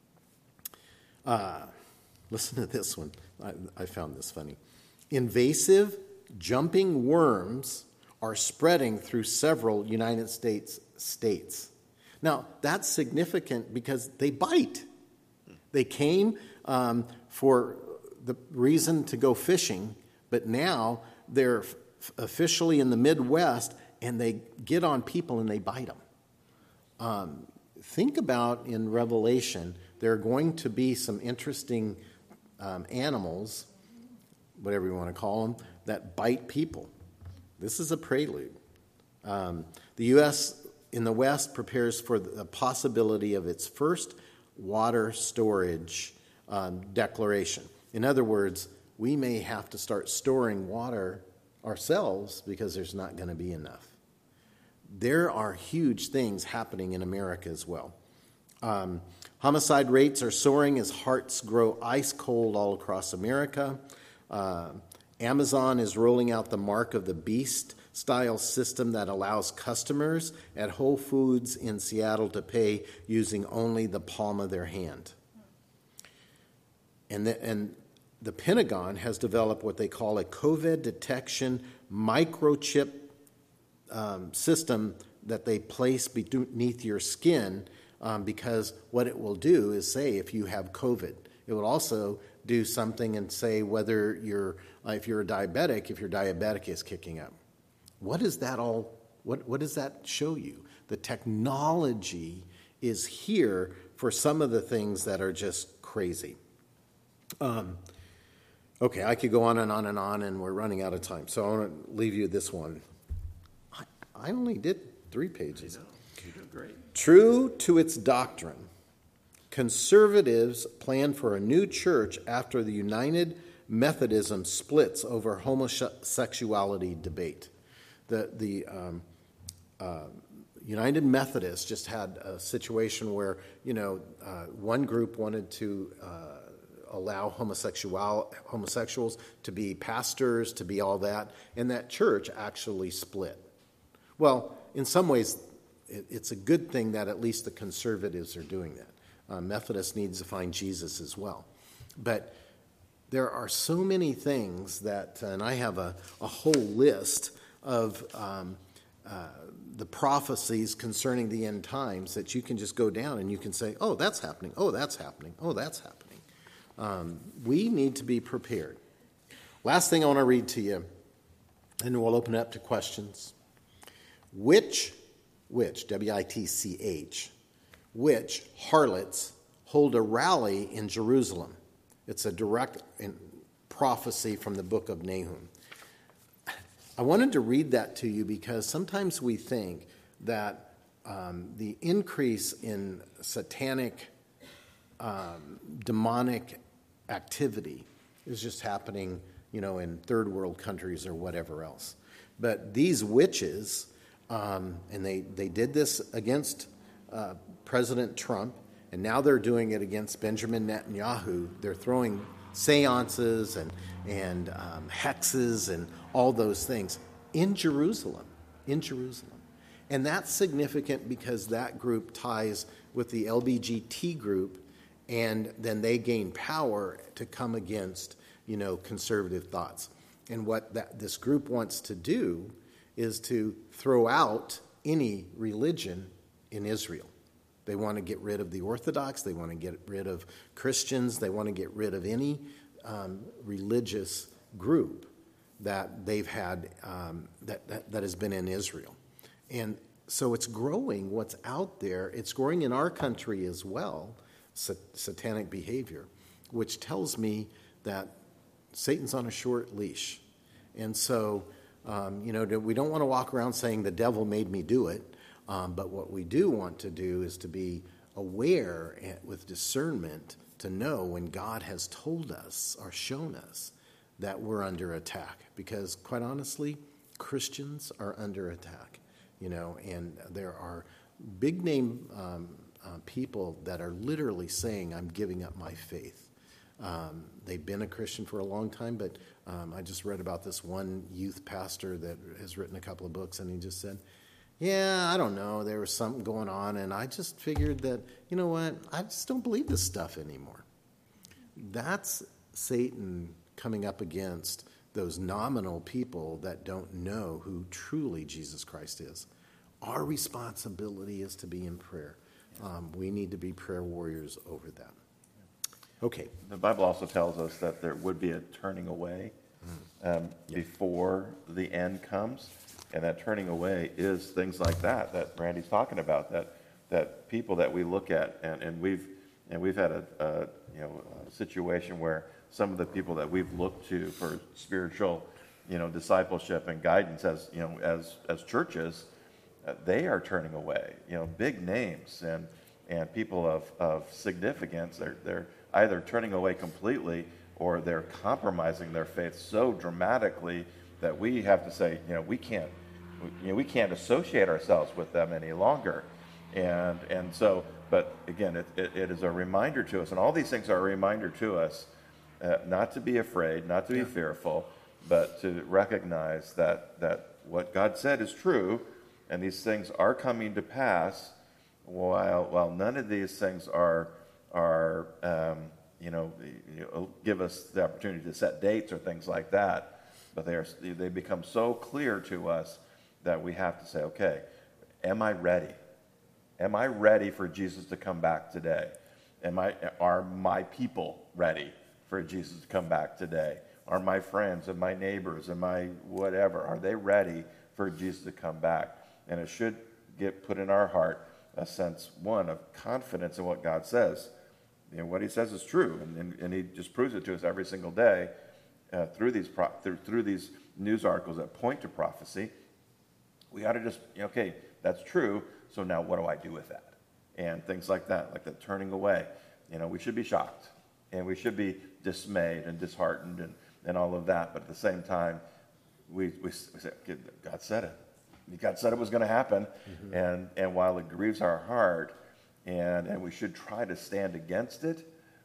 Uh, listen to this one. I, I found this funny. Invasive jumping worms are spreading through several United States states. Now, that's significant because they bite. They came um, for the reason to go fishing, but now they're f- officially in the Midwest, and they get on people and they bite them. Um, think about in Revelation, there are going to be some interesting um, animals, whatever you want to call them, that bite people. This is a prelude. Um, the U S in the West prepares for the possibility of its first water storage um, declaration. In other words, we may have to start storing water ourselves because there's not going to be enough. There are huge things happening in America as well. Um, homicide rates are soaring as hearts grow ice cold all across America. Uh, Amazon is rolling out the Mark of the Beast style system that allows customers at Whole Foods in Seattle to pay using only the palm of their hand. And the, and the Pentagon has developed what they call a COVID detection microchip um, system that they place beneath your skin, um, because what it will do is say if you have COVID. It will also do something and say whether you're, uh, if you're a diabetic, if your diabetic is kicking up. What does that all, what, what does that show you? The technology is here for some of the things that are just crazy. Um, okay, I could go on and on and on, and we're running out of time. So I want to leave you this one. I, I only did three pages. You did great. True to its doctrine, conservatives plan for a new church after the United Methodism splits over homosexuality debate. The, the um, uh, United Methodists just had a situation where, you know, uh, one group wanted to uh, allow homosexual homosexuals to be pastors, to be all that, and that church actually split. Well, in some ways, it, it's a good thing that at least the conservatives are doing that. Uh, Methodist needs to find Jesus as well. But there are so many things that, and I have a, a whole list of um, uh, the prophecies concerning the end times that you can just go down and you can say, oh, that's happening, oh, that's happening, oh, that's happening. Um, we need to be prepared. Last thing I want to read to you, and we'll open it up to questions. Which, which, W I T C H, which harlots hold a rally in Jerusalem? It's a direct prophecy from the book of Nahum. I wanted to read that to you because sometimes we think that um, the increase in satanic, um, demonic activity is just happening, you know, in third world countries or whatever else. But these witches, um, and they, they did this against uh, President Trump, and now they're doing it against Benjamin Netanyahu. They're throwing seances and, and um, hexes and all those things in Jerusalem, in Jerusalem. And that's significant because that group ties with the L B G T group, and then they gain power to come against, you know, conservative thoughts. And what that this group wants to do is to throw out any religion in Israel. They want to get rid of the Orthodox. They want to get rid of Christians. They want to get rid of any um, religious group that they've had um, that, that that has been in Israel. And so it's growing. What's out there, it's growing in our country as well, sat- satanic behavior, which tells me that Satan's on a short leash. And so, um, you know, we don't want to walk around saying the devil made me do it. Um, but what we do want to do is to be aware and with discernment to know when God has told us or shown us that we're under attack. Because quite honestly, Christians are under attack, you know, and there are big name um, uh, people that are literally saying, I'm giving up my faith. Um, they've been a Christian for a long time, but um, I just read about this one youth pastor that has written a couple of books, and he just said, yeah, I don't know. There was something going on, and I just figured that, you know what, I just don't believe this stuff anymore. That's Satan coming up against those nominal people that don't know who truly Jesus Christ is. Our responsibility is to be in prayer. Um, we need to be prayer warriors over that. Okay. The Bible also tells us that there would be a turning away um, yeah. before the end comes. And that turning away is things like that that Randy's talking about. That that people that we look at, and, and we've and we've had a, a you know a situation where some of the people that we've looked to for spiritual, you know, discipleship and guidance as you know as as churches, uh, they are turning away. You know, big names and and people of, of significance, they're, they're either turning away completely or they're compromising their faith so dramatically that we have to say, you know, we can't, you know, we can't associate ourselves with them any longer. And and so, but again, it, it, it is a reminder to us, and all these things are a reminder to us uh, not to be afraid, not to be fearful, but to recognize that that what God said is true, and these things are coming to pass. While while none of these things are are um, you know, you know give us the opportunity to set dates or things like that, but they are they become so clear to us that we have to say, okay, am I ready? Am I ready for Jesus to come back today? Am I are my people ready for Jesus to come back today? Are my friends and my neighbors and my whatever, are they ready for Jesus to come back? And it should get put in our heart a sense, one, of confidence in what God says. You know, what he says is true, and, and, and he just proves it to us every single day uh, through these pro- through, through these news articles that point to prophecy. We ought to just, you know, okay, that's true, so now what do I do with that? And things like that, like the turning away. You know, we should be shocked, and we should be dismayed and disheartened and, and all of that, but at the same time, we, we, we say, okay, God said it. God said it was going to happen, mm-hmm. and, and while it grieves our heart, and, and we should try to stand against it,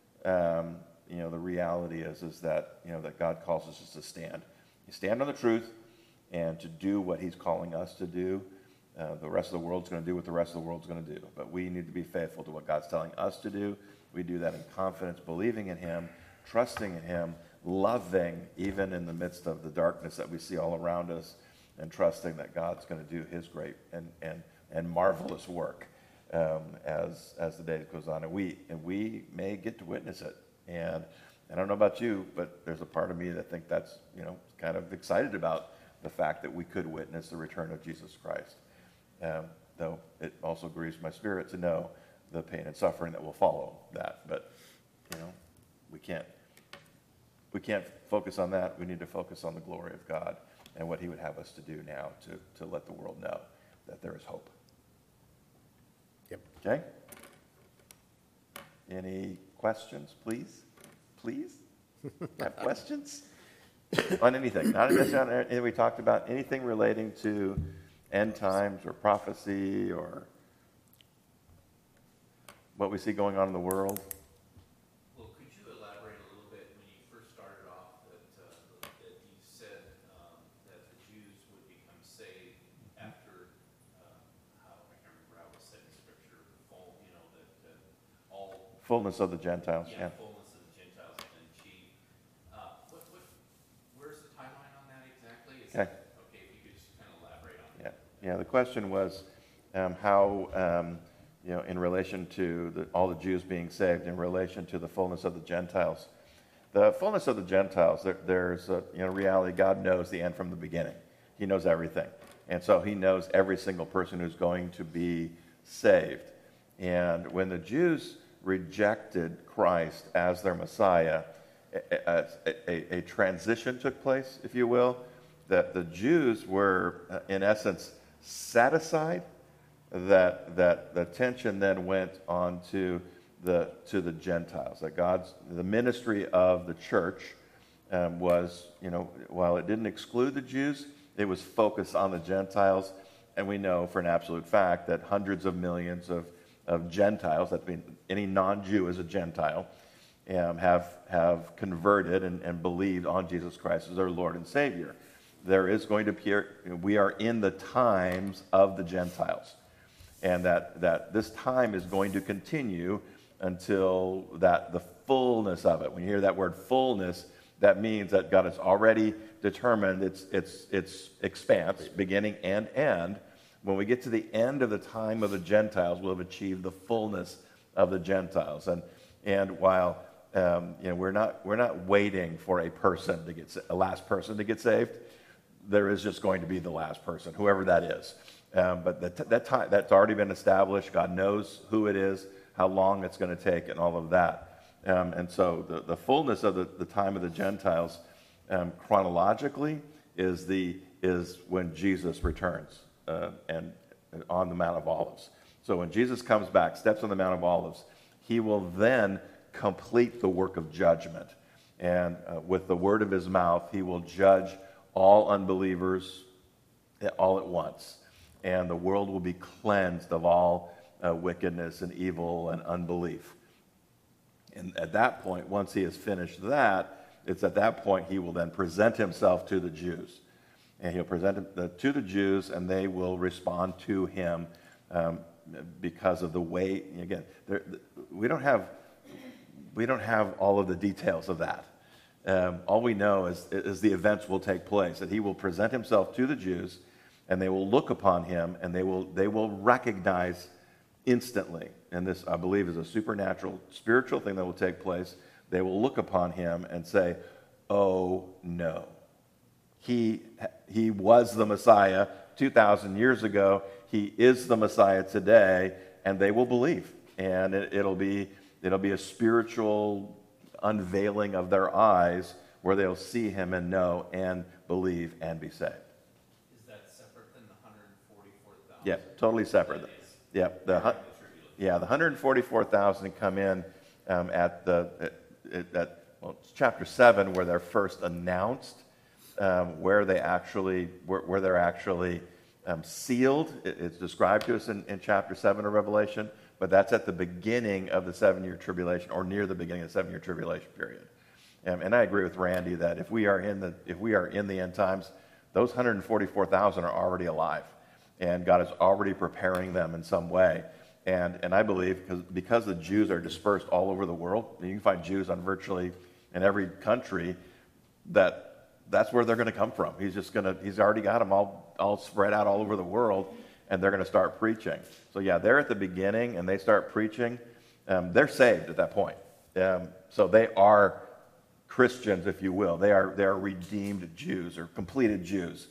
um, you know, the reality is is that, you know, that God calls us just to stand. You stand on the truth and to do what he's calling us to do. Uh, the rest of the world's going to do what the rest of the world's going to do, but we need to be faithful to what God's telling us to do. We do that in confidence, believing in him, trusting in him, loving even in the midst of the darkness that we see all around us, and trusting that God's going to do his great and, and, and marvelous work um, as as the day goes on. And we and we may get to witness it. And I don't know about you, but there's a part of me that think that's, you know, kind of excited about the fact that we could witness the return of Jesus Christ. Um, though it also grieves my spirit to know the pain and suffering that will follow that. But, you know, we can't we can't focus on that. We need to focus on the glory of God and what he would have us to do now to, to let the world know that there is hope. Yep. Okay? Any questions, please? Please? Have questions? On anything. Not necessarily on anything we talked about. Anything relating to end times or prophecy or what we see going on in the world. Fullness of the Gentiles. Yeah, yeah. fullness of the Gentiles have been achieved. Uh, what, what, where's the timeline on that exactly? Is Okay. That, okay, if you could just kind of elaborate on Yeah. that. Yeah. The question was um, how, um, you know, in relation to the, all the Jews being saved, in relation to the fullness of the Gentiles. The fullness of the Gentiles. There, there's a, you know, reality. God knows the end from the beginning. He knows everything, and so he knows every single person who's going to be saved. And when the Jews rejected Christ as their Messiah, a, a, a transition took place, if you will, that the Jews were, in essence, set aside, that that the attention then went on to the to the Gentiles, that God's, the ministry of the church um, was, you know, while it didn't exclude the Jews, it was focused on the Gentiles, and we know for an absolute fact that hundreds of millions of of Gentiles, that means any non-Jew is a Gentile, um, have have converted and, and believed on Jesus Christ as their Lord and Savior. There is going to be, we are in the times of the Gentiles, and that, that this time is going to continue until that the fullness of it. When you hear that word fullness, that means that God has already determined its its its expanse, beginning and end. When we get to the end of the time of the Gentiles, we'll have achieved the fullness of the Gentiles. And and while um, you know we're not we're not waiting for a person to get a last person to get saved, there is just going to be the last person, whoever that is. Um, but that that time that's already been established. God knows who it is, how long it's going to take, and all of that. Um, and so the, the fullness of the, the time of the Gentiles, um, chronologically, is the is when Jesus returns. Uh, and on the Mount of Olives. So when Jesus comes back, steps on the Mount of Olives, he will then complete the work of judgment. And uh, with the word of his mouth, he will judge all unbelievers all at once. And the world will be cleansed of all uh, wickedness and evil and unbelief. And at that point, once he has finished that, it's at that point he will then present himself to the Jews. And he'll present it to the Jews, and they will respond to him um, because of the way, again, we don't have we don't have all of the details of that. Um, all we know is, is the events will take place, that he will present himself to the Jews, and they will look upon him, and they will they will recognize instantly, and this, I believe, is a supernatural, spiritual thing that will take place. They will look upon him and say, oh, no. He, he was the Messiah two thousand years ago. He is the Messiah today, and they will believe. And it, it'll be it'll be a spiritual unveiling of their eyes where they'll see him and know and believe and be saved. Is that separate than the one hundred forty-four thousand? Yeah, totally separate. Yeah, the hu- yeah the one hundred forty-four thousand come in um, at the at, at well, it's chapter seven where they're first announced, um, where they actually where, where they're actually um, sealed. It, it's described to us in, in chapter seven of Revelation, but that's at the beginning of the seven-year tribulation, or near the beginning of the seven-year tribulation period. Um, and I agree with Randy that if we are in the if we are in the end times, those one hundred forty-four thousand are already alive. And God is already preparing them in some way. And and I believe because because the Jews are dispersed all over the world, you can find Jews on virtually in every country, that that's where they're going to come from. He's just going to, he's already got them all, all spread out all over the world, and they're going to start preaching. So yeah, they're at the beginning, and they start preaching. Um, they're saved at that point. Um, so they are Christians, if you will. They are, they are redeemed Jews or completed Jews.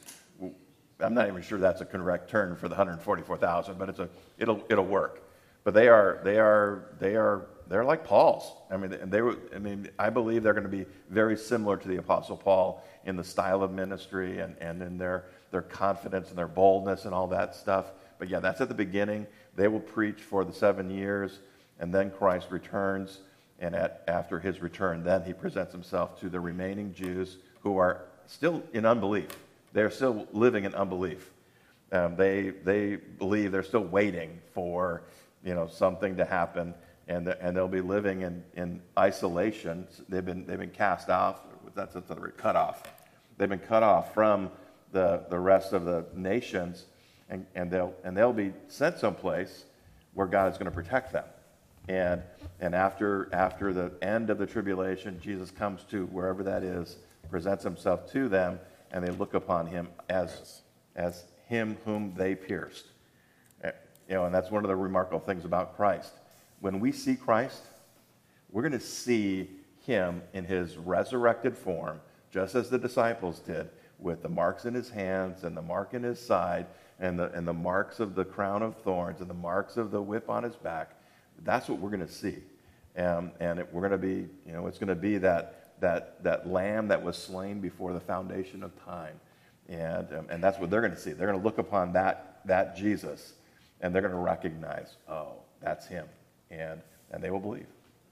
I'm not even sure that's a correct term for the one hundred forty-four thousand, but it's a it'll it'll work. But they are they are they are they're like Paul's. I mean, and they were. I mean, I believe they're going to be very similar to the Apostle Paul in the style of ministry and, and in their their confidence and their boldness and all that stuff. But yeah, that's at the beginning. They will preach for the seven years, and then Christ returns. And at after his return, then he presents himself to the remaining Jews who are still in unbelief. They're still living in unbelief. Um, they they believe they're still waiting for, you know, something to happen, and the, and they'll be living in, in isolation. They've been they've been cast off. That's that's the word, cut off. They've been cut off from the, the rest of the nations, and, and they'll and they'll be sent someplace where God is going to protect them. And and after after the end of the tribulation, Jesus comes to wherever that is, presents himself to them. And they look upon him as as him whom they pierced. You know, and that's one of the remarkable things about Christ. When we see Christ, we're going to see him in his resurrected form, just as the disciples did, with the marks in his hands and the mark in his side and the and the marks of the crown of thorns and the marks of the whip on his back. That's what we're going to see. Um, and it, we're going to be, you know, it's going to be that that that lamb that was slain before the foundation of time. And um, and that's what they're going to see. They're going to look upon that that Jesus, and they're going to recognize, oh, that's him. And and they will believe.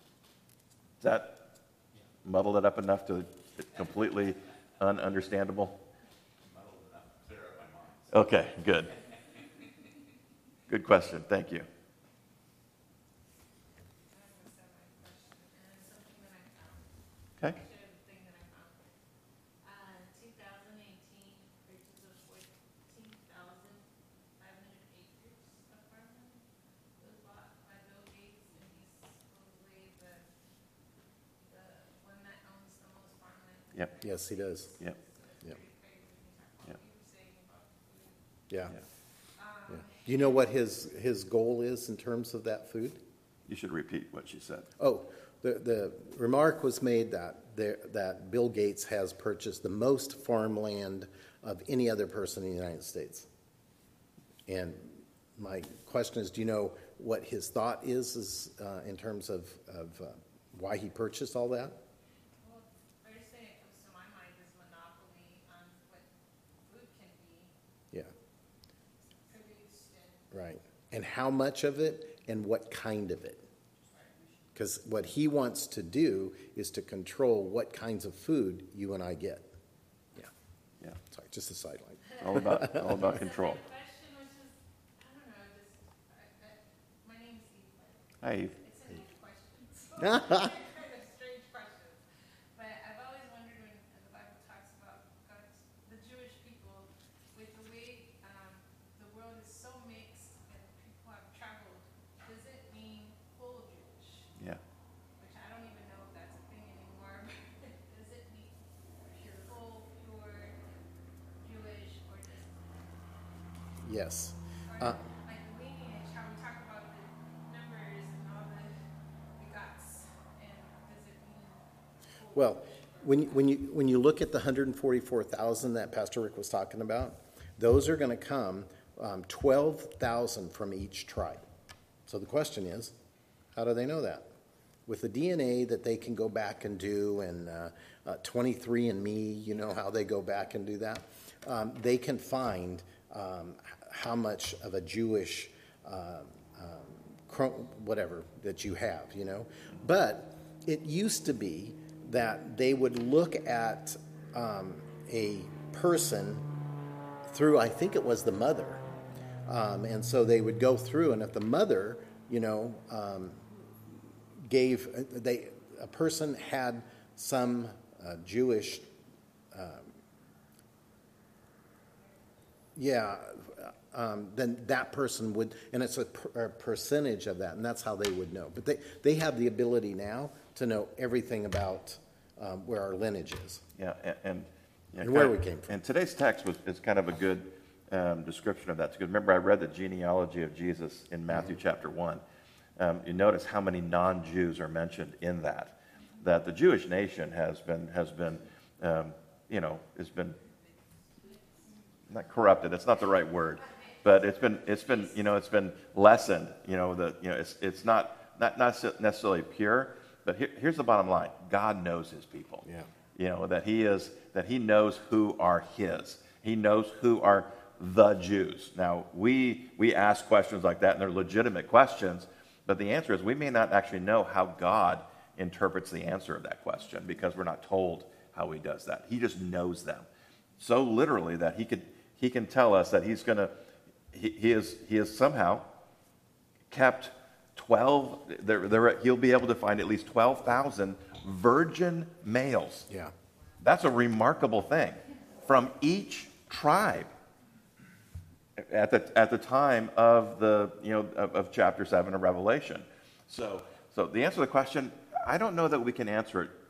Does that muddle it up enough to completely ununderstandable? Muddled enough to clear up my mind. Okay, good. Good question. Thank you. Okay. Thing that I found. Uh, two thousand eighteen, purchase of fourteen thousand five hundred acres of farmland was bought by Bill Gates, and he's supposedly the, the one that owns the most farmland. Yep. Yes, he does. Yep. Yeah. Yeah. You were saying about food. Yeah. Yeah. Yeah. Do you know what his, his goal is in terms of that food? You should repeat what she said. Oh, the, the remark was made that there, that Bill Gates has purchased the most farmland of any other person in the United States. And my question is, do you know what his thought is, is uh, in terms of, of uh, why he purchased all that? Well, first thing that comes to my mind is monopoly on what food can be Yeah. produced and Right. And how much of it and what kind of it. Because what he wants to do is to control what kinds of food you and I get. Yeah. Yeah. Sorry, just a sideline. All about, all about control. My question was just, I don't know, just, I, I, my name's Eve. but Hi, Eve. It's a neat question. So they're kind of strange questions. But I've always wondered when the Bible talks about God's, the Jewish people, with the way um, the world is so mixed and people have traveled, does it mean full Jewish? Yeah. Which I don't even know if that's a thing anymore. But does it mean pure, full, pure Jewish, or just Yes. or Uh, like the lineage, how we talk about the numbers and all the begots, and does it mean full Well, Jewish or when, when you when you look at the one hundred forty-four thousand that Pastor Rick was talking about, those are going to come um, twelve thousand from each tribe. So the question is, how do they know that? With the D N A that they can go back and do, and uh, uh, twenty-three and me, you know how they go back and do that, um, they can find um, h- how much of a Jewish um, um, cro- whatever that you have, you know. But it used to be that they would look at um, a person through, I think it was the mother. Um, and so they would go through, and if the mother, you know, um, gave, they, a person had some uh, Jewish, um, yeah, um, then that person would, and it's a, per, a percentage of that, and that's how they would know. But they, they have the ability now to know everything about um, where our lineage is. Yeah, and, and, yeah, And where kind of- we came from. And today's text was is kind of a good um, description of that. Because remember, I read the genealogy of Jesus in Matthew Mm-hmm. chapter one. Um, you notice how many non-Jews are mentioned in that. That the Jewish nation has been has been, um, you know, has been not corrupted. It's not the right word, but it's been it's been you know it's been lessened. You know the you know it's it's not not not necessarily pure. But here, here's the bottom line: God knows His people. Yeah. You know, that he is, that he knows who are his. He knows who are the Jews. Now, we we ask questions like that, and they're legitimate questions, but the answer is we may not actually know how God interprets the answer of that question because we're not told how he does that. He just knows them. So literally that he could he can tell us that he's gonna he, he is he is somehow kept twelve there, there he'll be able to find at least twelve thousand virgin males. Yeah. That's a remarkable thing from each tribe at the at the time of the you know of, of chapter seven of Revelation. So so the answer to the question, I don't know that we can answer it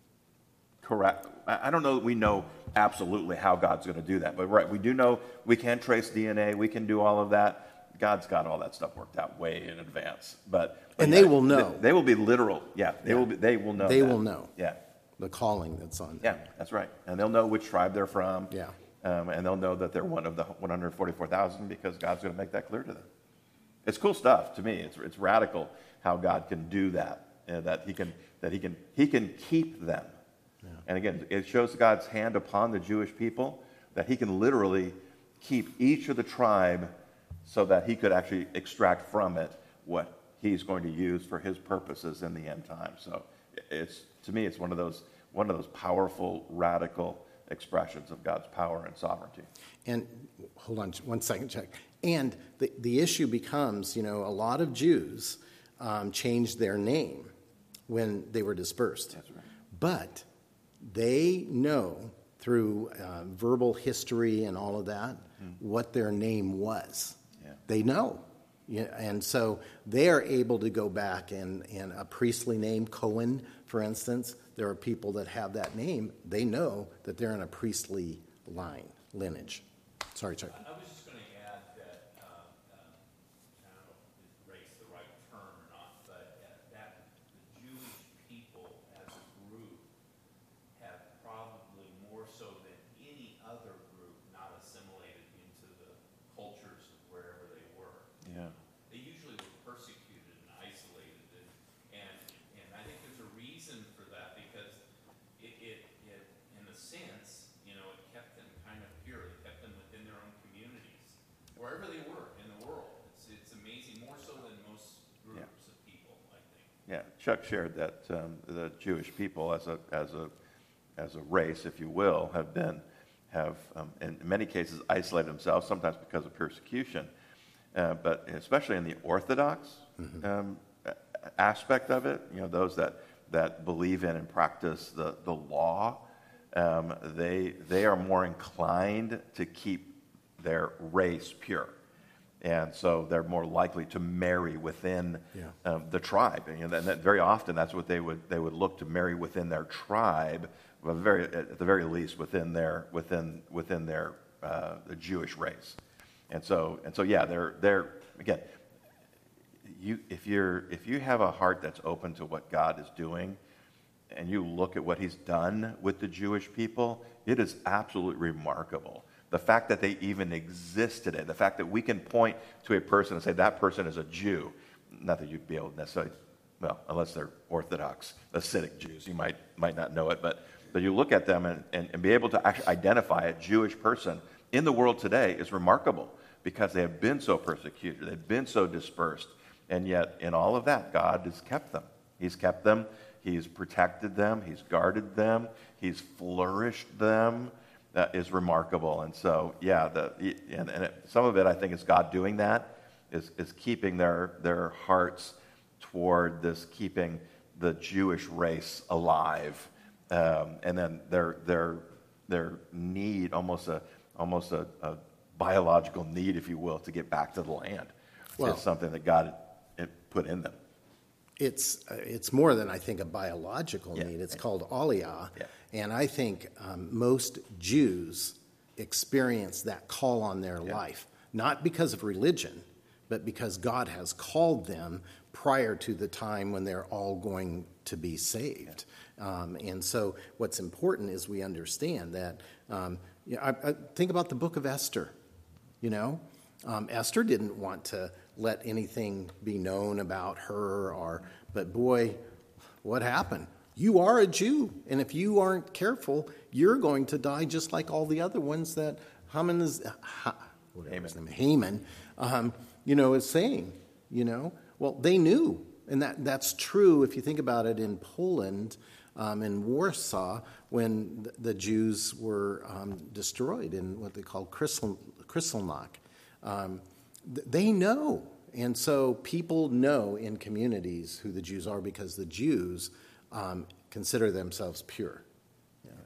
correct. I I don't know that we know absolutely how God's going to do that, but right, we do know we can trace D N A, we can do all of that. God's got all that stuff worked out way in advance, but, but And yeah, they will know. They, they will be literal. Yeah, they Yeah. will. Be, they will know. They that. will know. Yeah. The calling that's on them. Yeah, that's right. And they'll know which tribe they're from. Yeah. Um, and they'll know that they're one of the one hundred forty-four thousand because God's going to make that clear to them. It's cool stuff to me. It's it's radical how God can do that. Uh, that he can that he can he can keep them. Yeah. And again, it shows God's hand upon the Jewish people that he can literally keep each of the tribe so that he could actually extract from it what he's going to use for his purposes in the end time. So it's to me, it's one of those one of those powerful, radical expressions of God's power and sovereignty. And hold on one second, Chuck. And the, the issue becomes, you know, a lot of Jews um, changed their name when they were dispersed. That's right. But they know through uh, verbal history and all of that mm. what their name was. Yeah. They know. Yeah, and so they are able to go back and, and a priestly name, Cohen, for instance, there are people that have that name. They know that they're in a priestly line, lineage. Sorry, Chuck. I was just going to add that, uh, um, I don't know if race the right term or not, but uh, that the Jewish people as a group have probably more so than any other group not assimilated into the cultures of wherever they were. Yeah. They usually were persecuted and isolated, and, and, and I think there's a reason for that because it, it, it, in a sense, you know, it kept them kind of pure. It kept them within their own community. Yeah, Chuck shared that um, the Jewish people, as a as a as a race, if you will, have been have um, in many cases isolated themselves, sometimes because of persecution, uh, but especially in the Orthodox mm-hmm. um, aspect of it, you know, those that that believe in and practice the the law, um, they they are more inclined to keep their race pure. And so they're more likely to marry within yeah. um, the tribe, and, you know, and that very often that's what they would they would look to marry within their tribe, well, very at the very least within their within within their uh, the Jewish race, and so and so yeah, they're they're again, you if you're if you have a heart that's open to what God is doing, and you look at what He's done with the Jewish people, it is absolutely remarkable. The fact that they even exist today, the fact that we can point to a person and say that person is a Jew, not that you'd be able to necessarily, well, unless they're Orthodox, Hasidic Jews, you might might not know it, but, but you look at them and, and, and be able to actually identify a Jewish person in the world today is remarkable because they have been so persecuted, they've been so dispersed, and yet in all of that, God has kept them. He's kept them, He's protected them, He's guarded them, He's flourished them. That is remarkable, and so yeah, the and, and it, some of it I think is God doing that, is is keeping their their hearts toward this, keeping the Jewish race alive, um, and then their their their need, almost a almost a, a biological need, if you will, to get back to the land, well, is something that God had put in them. It's uh, it's more than I think a biological yeah. need. It's called aliyah. Yeah. And I think um, most Jews experience that call on their yeah. life, not because of religion, but because God has called them prior to the time when they're all going to be saved. Yeah. Um, and so what's important is we understand that, um, you know, I, I think about the book of Esther, you know. Um, Esther didn't want to let anything be known about her, or, but boy, what happened? You are a Jew, and if you aren't careful, you're going to die just like all the other ones that Haman is, ha, whatever his name, Haman, um, you know, is saying. You know, well, they knew, and that that's true if you think about it. In Poland, um, in Warsaw, when the Jews were um, destroyed in what they call Krystal, Kristallnacht, um, th- they know, and so people know in communities who the Jews are because the Jews Um, consider themselves pure. Yeah.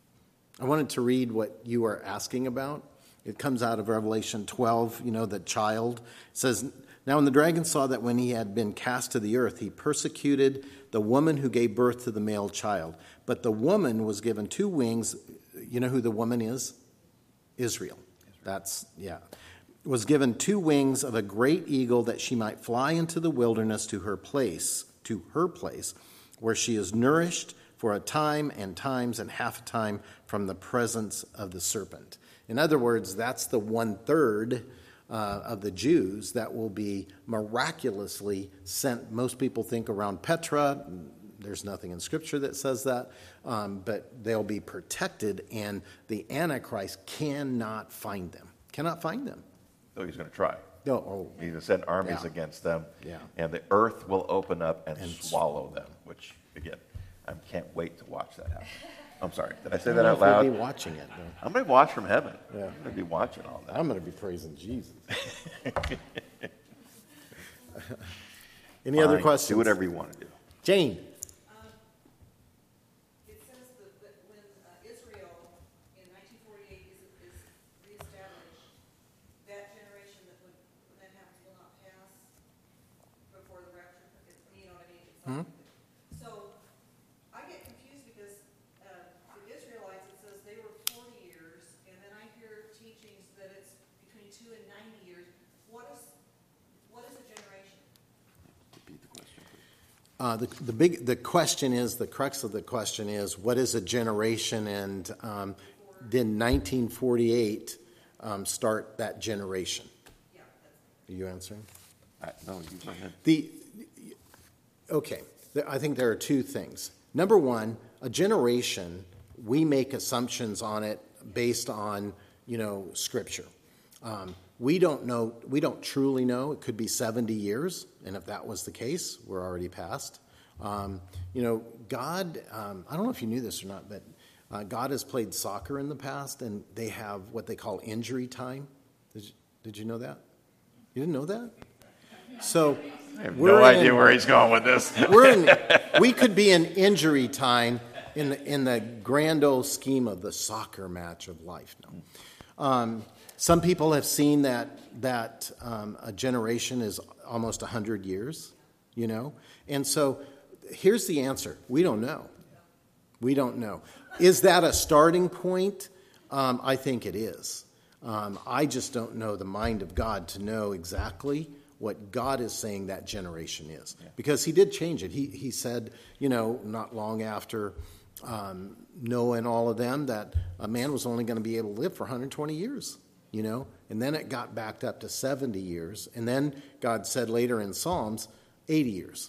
I wanted to read what you are asking about. It comes out of Revelation twelve, you know, the child. It says, "Now when the dragon saw that when he had been cast to the earth, he persecuted the woman who gave birth to the male child. But the woman was given two wings." You know who the woman is? Israel. Israel. That's, yeah. Was given two wings of a great eagle that she might fly into the wilderness to her place, to her place, where she is nourished for a time and times and half a time from the presence of the serpent. In other words, that's the one-third uh, of the Jews that will be miraculously sent. Most people think around Petra. There's nothing in Scripture that says that. Um, but they'll be protected, and the Antichrist cannot find them. Cannot find them. So he's going to try. No, oh, He's going to send armies yeah. against them, yeah. and the earth will open up and, And swallow them, which, again, I can't wait to watch that happen. I'm sorry. Did I say I that don't out know if loud? we'll be watching it. No. I'm going to watch from heaven. Yeah. I'm going to be watching all that. I'm going to be praising Jesus. Any other Fine. questions? Do whatever you want to do. Jane. It says that that when uh, Israel in nineteen forty-eight is, is reestablished, that generation that would, when that happens, will not pass before the rapture. It's, you know what I mean? It's like, so I get confused because uh, the Israelites, it says they were forty years, and then I hear teachings that it's between two and ninety years. What is what is a generation? Repeat the question, please. Uh, the, the big the question is the crux of the question is what is a generation, and um, did nineteen forty-eight um, start that generation? Yeah, that's Are you answering? I, no, you go ahead. The okay, I think there are two things. Number one, a generation, we make assumptions on it based on, you know, Scripture. Um, we don't know, we don't truly know. It could be seventy years, and if that was the case, we're already past. Um, you know, God, um, I don't know if you knew this or not, but uh, God has played soccer in the past, and they have what they call injury time. Did you, did you know that? You didn't know that? So I have we're no idea in, where he's going with this. we're in, we could be in injury time in the, in the grand old scheme of the soccer match of life. No. Um, some people have seen that that um, a generation is almost one hundred years, you know? And so here's the answer. We don't know. We don't know. Is that a starting point? Um, I think it is. Um, I just don't know the mind of God to know exactly what God is saying that generation is. Yeah. Because he did change it. He he said, you know, not long after um, Noah and all of them, that a man was only going to be able to live for one hundred twenty years, you know. And then it got backed up to seventy years. And then God said later in Psalms, eighty years.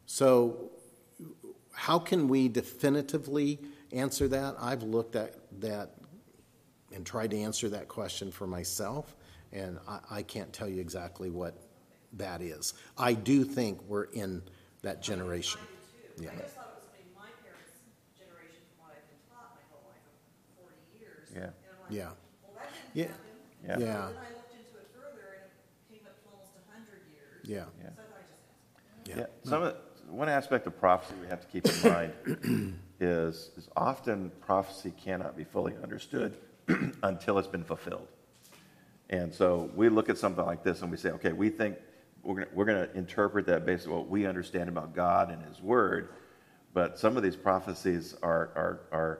So how can we definitively answer that? I've looked at that and tried to answer that question for myself, and I, I can't tell you exactly what that is. I do think we're in that generation. I do too. Yeah. I just thought it was maybe my parents' generation from what I've been taught my whole life of forty years. Yeah. And I'm like, Yeah. well, that didn't Yeah. happen. Yeah. So Yeah. then I looked into it further, and it came up to almost one hundred years. Yeah. Yeah. So I thought I just asked. Yeah. Yeah, some of the, one aspect of prophecy we have to keep in mind is, is often prophecy cannot be fully understood until it's been fulfilled. And so we look at something like this and we say, okay, we think we're going we're going to interpret that based on what we understand about God and His Word, but some of these prophecies are are, are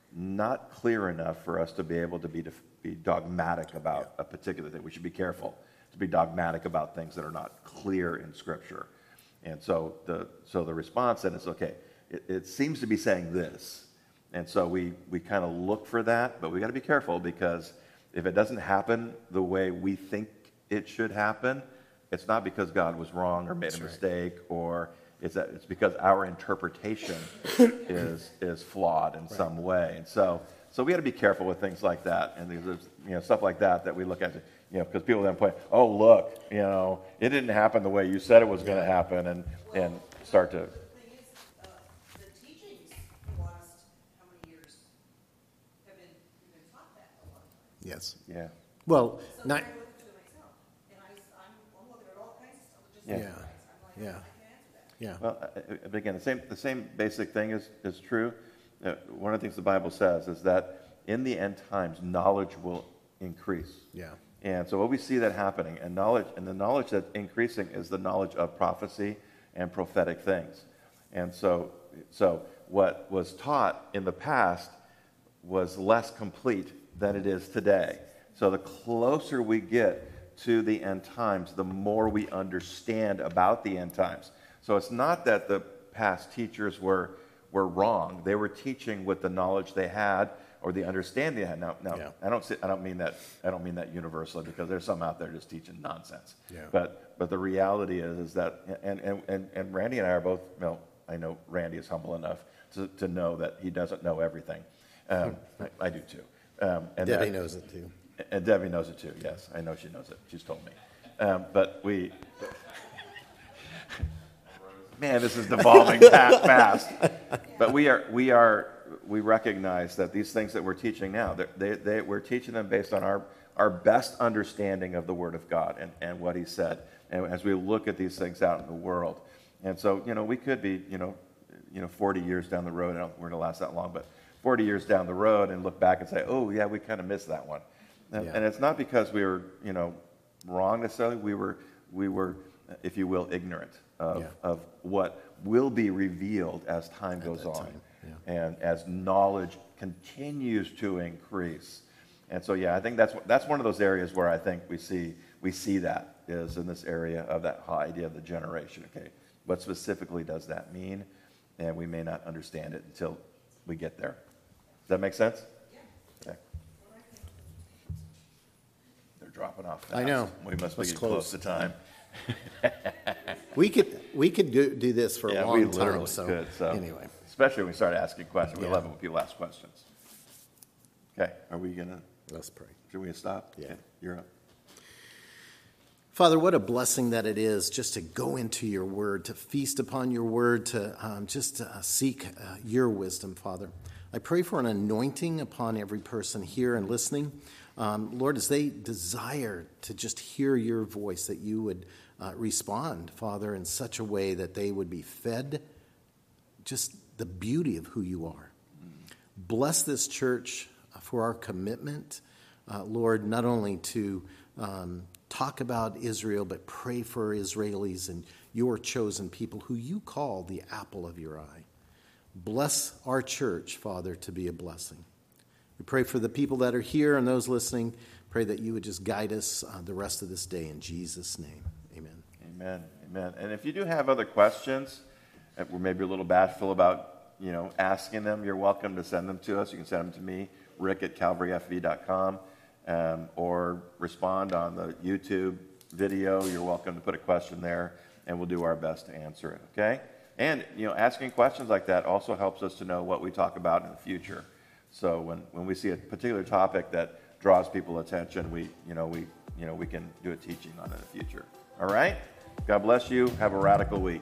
not clear enough for us to be able to be, be dogmatic about a particular thing. We should be careful to be dogmatic about things that are not clear in Scripture. And so the so the response then is, okay, it, it seems to be saying this. And so we, we kind of look for that, but we got to be careful, because if it doesn't happen the way we think it should happen, it's not because God was wrong or made That's a right. mistake, or it's that it's because our interpretation is is flawed in some way. And so so we got to be careful with things like that, and there's, you know, stuff like that that we look at, you know, because people then point, oh look, you know, it didn't happen the way you said it was going to happen, and and start to. The thing is, uh, the teachings the last how many years have been, we've been taught that a lot of times. Yes. Yeah. Well, So not, then I look into it myself, and I, I'm, I'm looking at all kinds of stuff, just Yeah. like you guys. I'm like, Yeah. I can answer that. yeah. Well, uh, uh, but again, the same the same basic thing is is true. Uh, one of the things the Bible says is that in the end times, knowledge will increase. Yeah. And so what we see that happening, and knowledge, and the knowledge that's increasing is the knowledge of prophecy and prophetic things. And so, so what was taught in the past was less complete than it is today. So the closer we get to the end times, the more we understand about the end times. So it's not that the past teachers were were wrong. They were teaching with the knowledge they had or the understanding they had. Now, now Yeah. I don't say, I don't mean that I don't mean that universally, because there's some out there just teaching nonsense. Yeah. But but the reality is is that and and and, and Randy and I are both, well, I know Randy is humble enough to, to know that he doesn't know everything. Um, I, I do too. Um, and Debbie that, knows it too. And Debbie knows it too. Yes, I know she knows it. She's told me. Um, but we, man, this is devolving pa- fast. But we are, we are, we recognize that these things that we're teaching now, they, they, we're teaching them based on our, our best understanding of the Word of God and, and what He said. And as we look at these things out in the world, and so you know, we could be, you know, you know, forty years down the road. I don't think we're going to last that long, but forty years down the road, and look back and say, oh yeah, we kind of missed that one. And, Yeah. and it's not because we were, you know, wrong necessarily. We were, we were, if you will, ignorant of, Yeah. of what will be revealed as time goes that on, time, yeah. and as knowledge continues to increase. And so, yeah, I think that's that's one of those areas where I think we see we see that is in this area of that whole idea of the generation. Okay, what specifically does that mean? And we may not understand it until we get there. Does that make sense? Yeah. Okay. They're dropping off fast. I know. We must be Let's getting close close. to time. We could we could do, do this for a Yeah, long we time. literally So, could. So anyway, especially when we start asking questions, we Yeah. love it when people ask questions. Okay, are we gonna? let's pray. Should we stop? Yeah. Okay, you're up. Father, what a blessing that it is just to go into your word, to feast upon your word, to um, just uh, seek uh, your wisdom, Father. I pray for an anointing upon every person here and listening. Um, Lord, as they desire to just hear your voice, that you would uh, respond, Father, in such a way that they would be fed just the beauty of who you are. Bless this church for our commitment, uh, Lord, not only to um, talk about Israel, but pray for Israelis and your chosen people who you call the apple of your eye. Bless our church, Father, to be a blessing. We pray for the people that are here and those listening. Pray that you would just guide us uh, the rest of this day in Jesus' name. Amen. Amen. Amen. And if you do have other questions, that we're maybe a little bashful about, you know, asking them, you're welcome to send them to us. You can send them to me, Rick at calvary f v dot com. Um, or respond on the YouTube video. You're welcome to put a question there, and we'll do our best to answer it, okay? And, you know, asking questions like that also helps us to know what we talk about in the future. So when, when we see a particular topic that draws people's attention, we, you know, we, you know, we can do a teaching on it in the future. All right? God bless you. Have a radical week.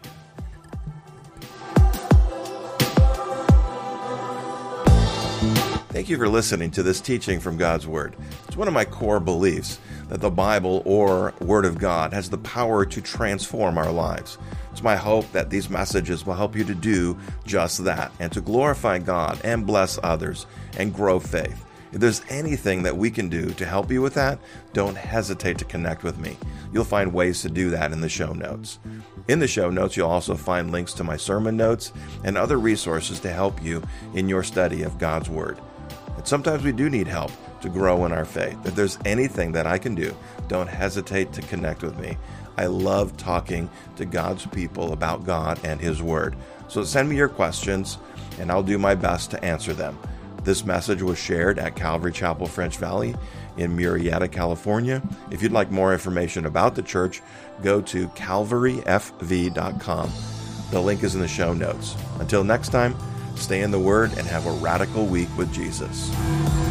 Thank you for listening to this teaching from God's Word. It's one of my core beliefs that the Bible or Word of God has the power to transform our lives. It's my hope that these messages will help you to do just that and to glorify God and bless others and grow faith. If there's anything that we can do to help you with that, don't hesitate to connect with me. You'll find ways to do that in the show notes. In the show notes, you'll also find links to my sermon notes and other resources to help you in your study of God's Word. And sometimes we do need help to grow in our faith. If there's anything that I can do, don't hesitate to connect with me. I love talking to God's people about God and His Word. So send me your questions, and I'll do my best to answer them. This message was shared at Calvary Chapel French Valley in Murrieta, California. If you'd like more information about the church, go to calvary f v dot com. The link is in the show notes. Until next time, stay in the Word and have a radical week with Jesus.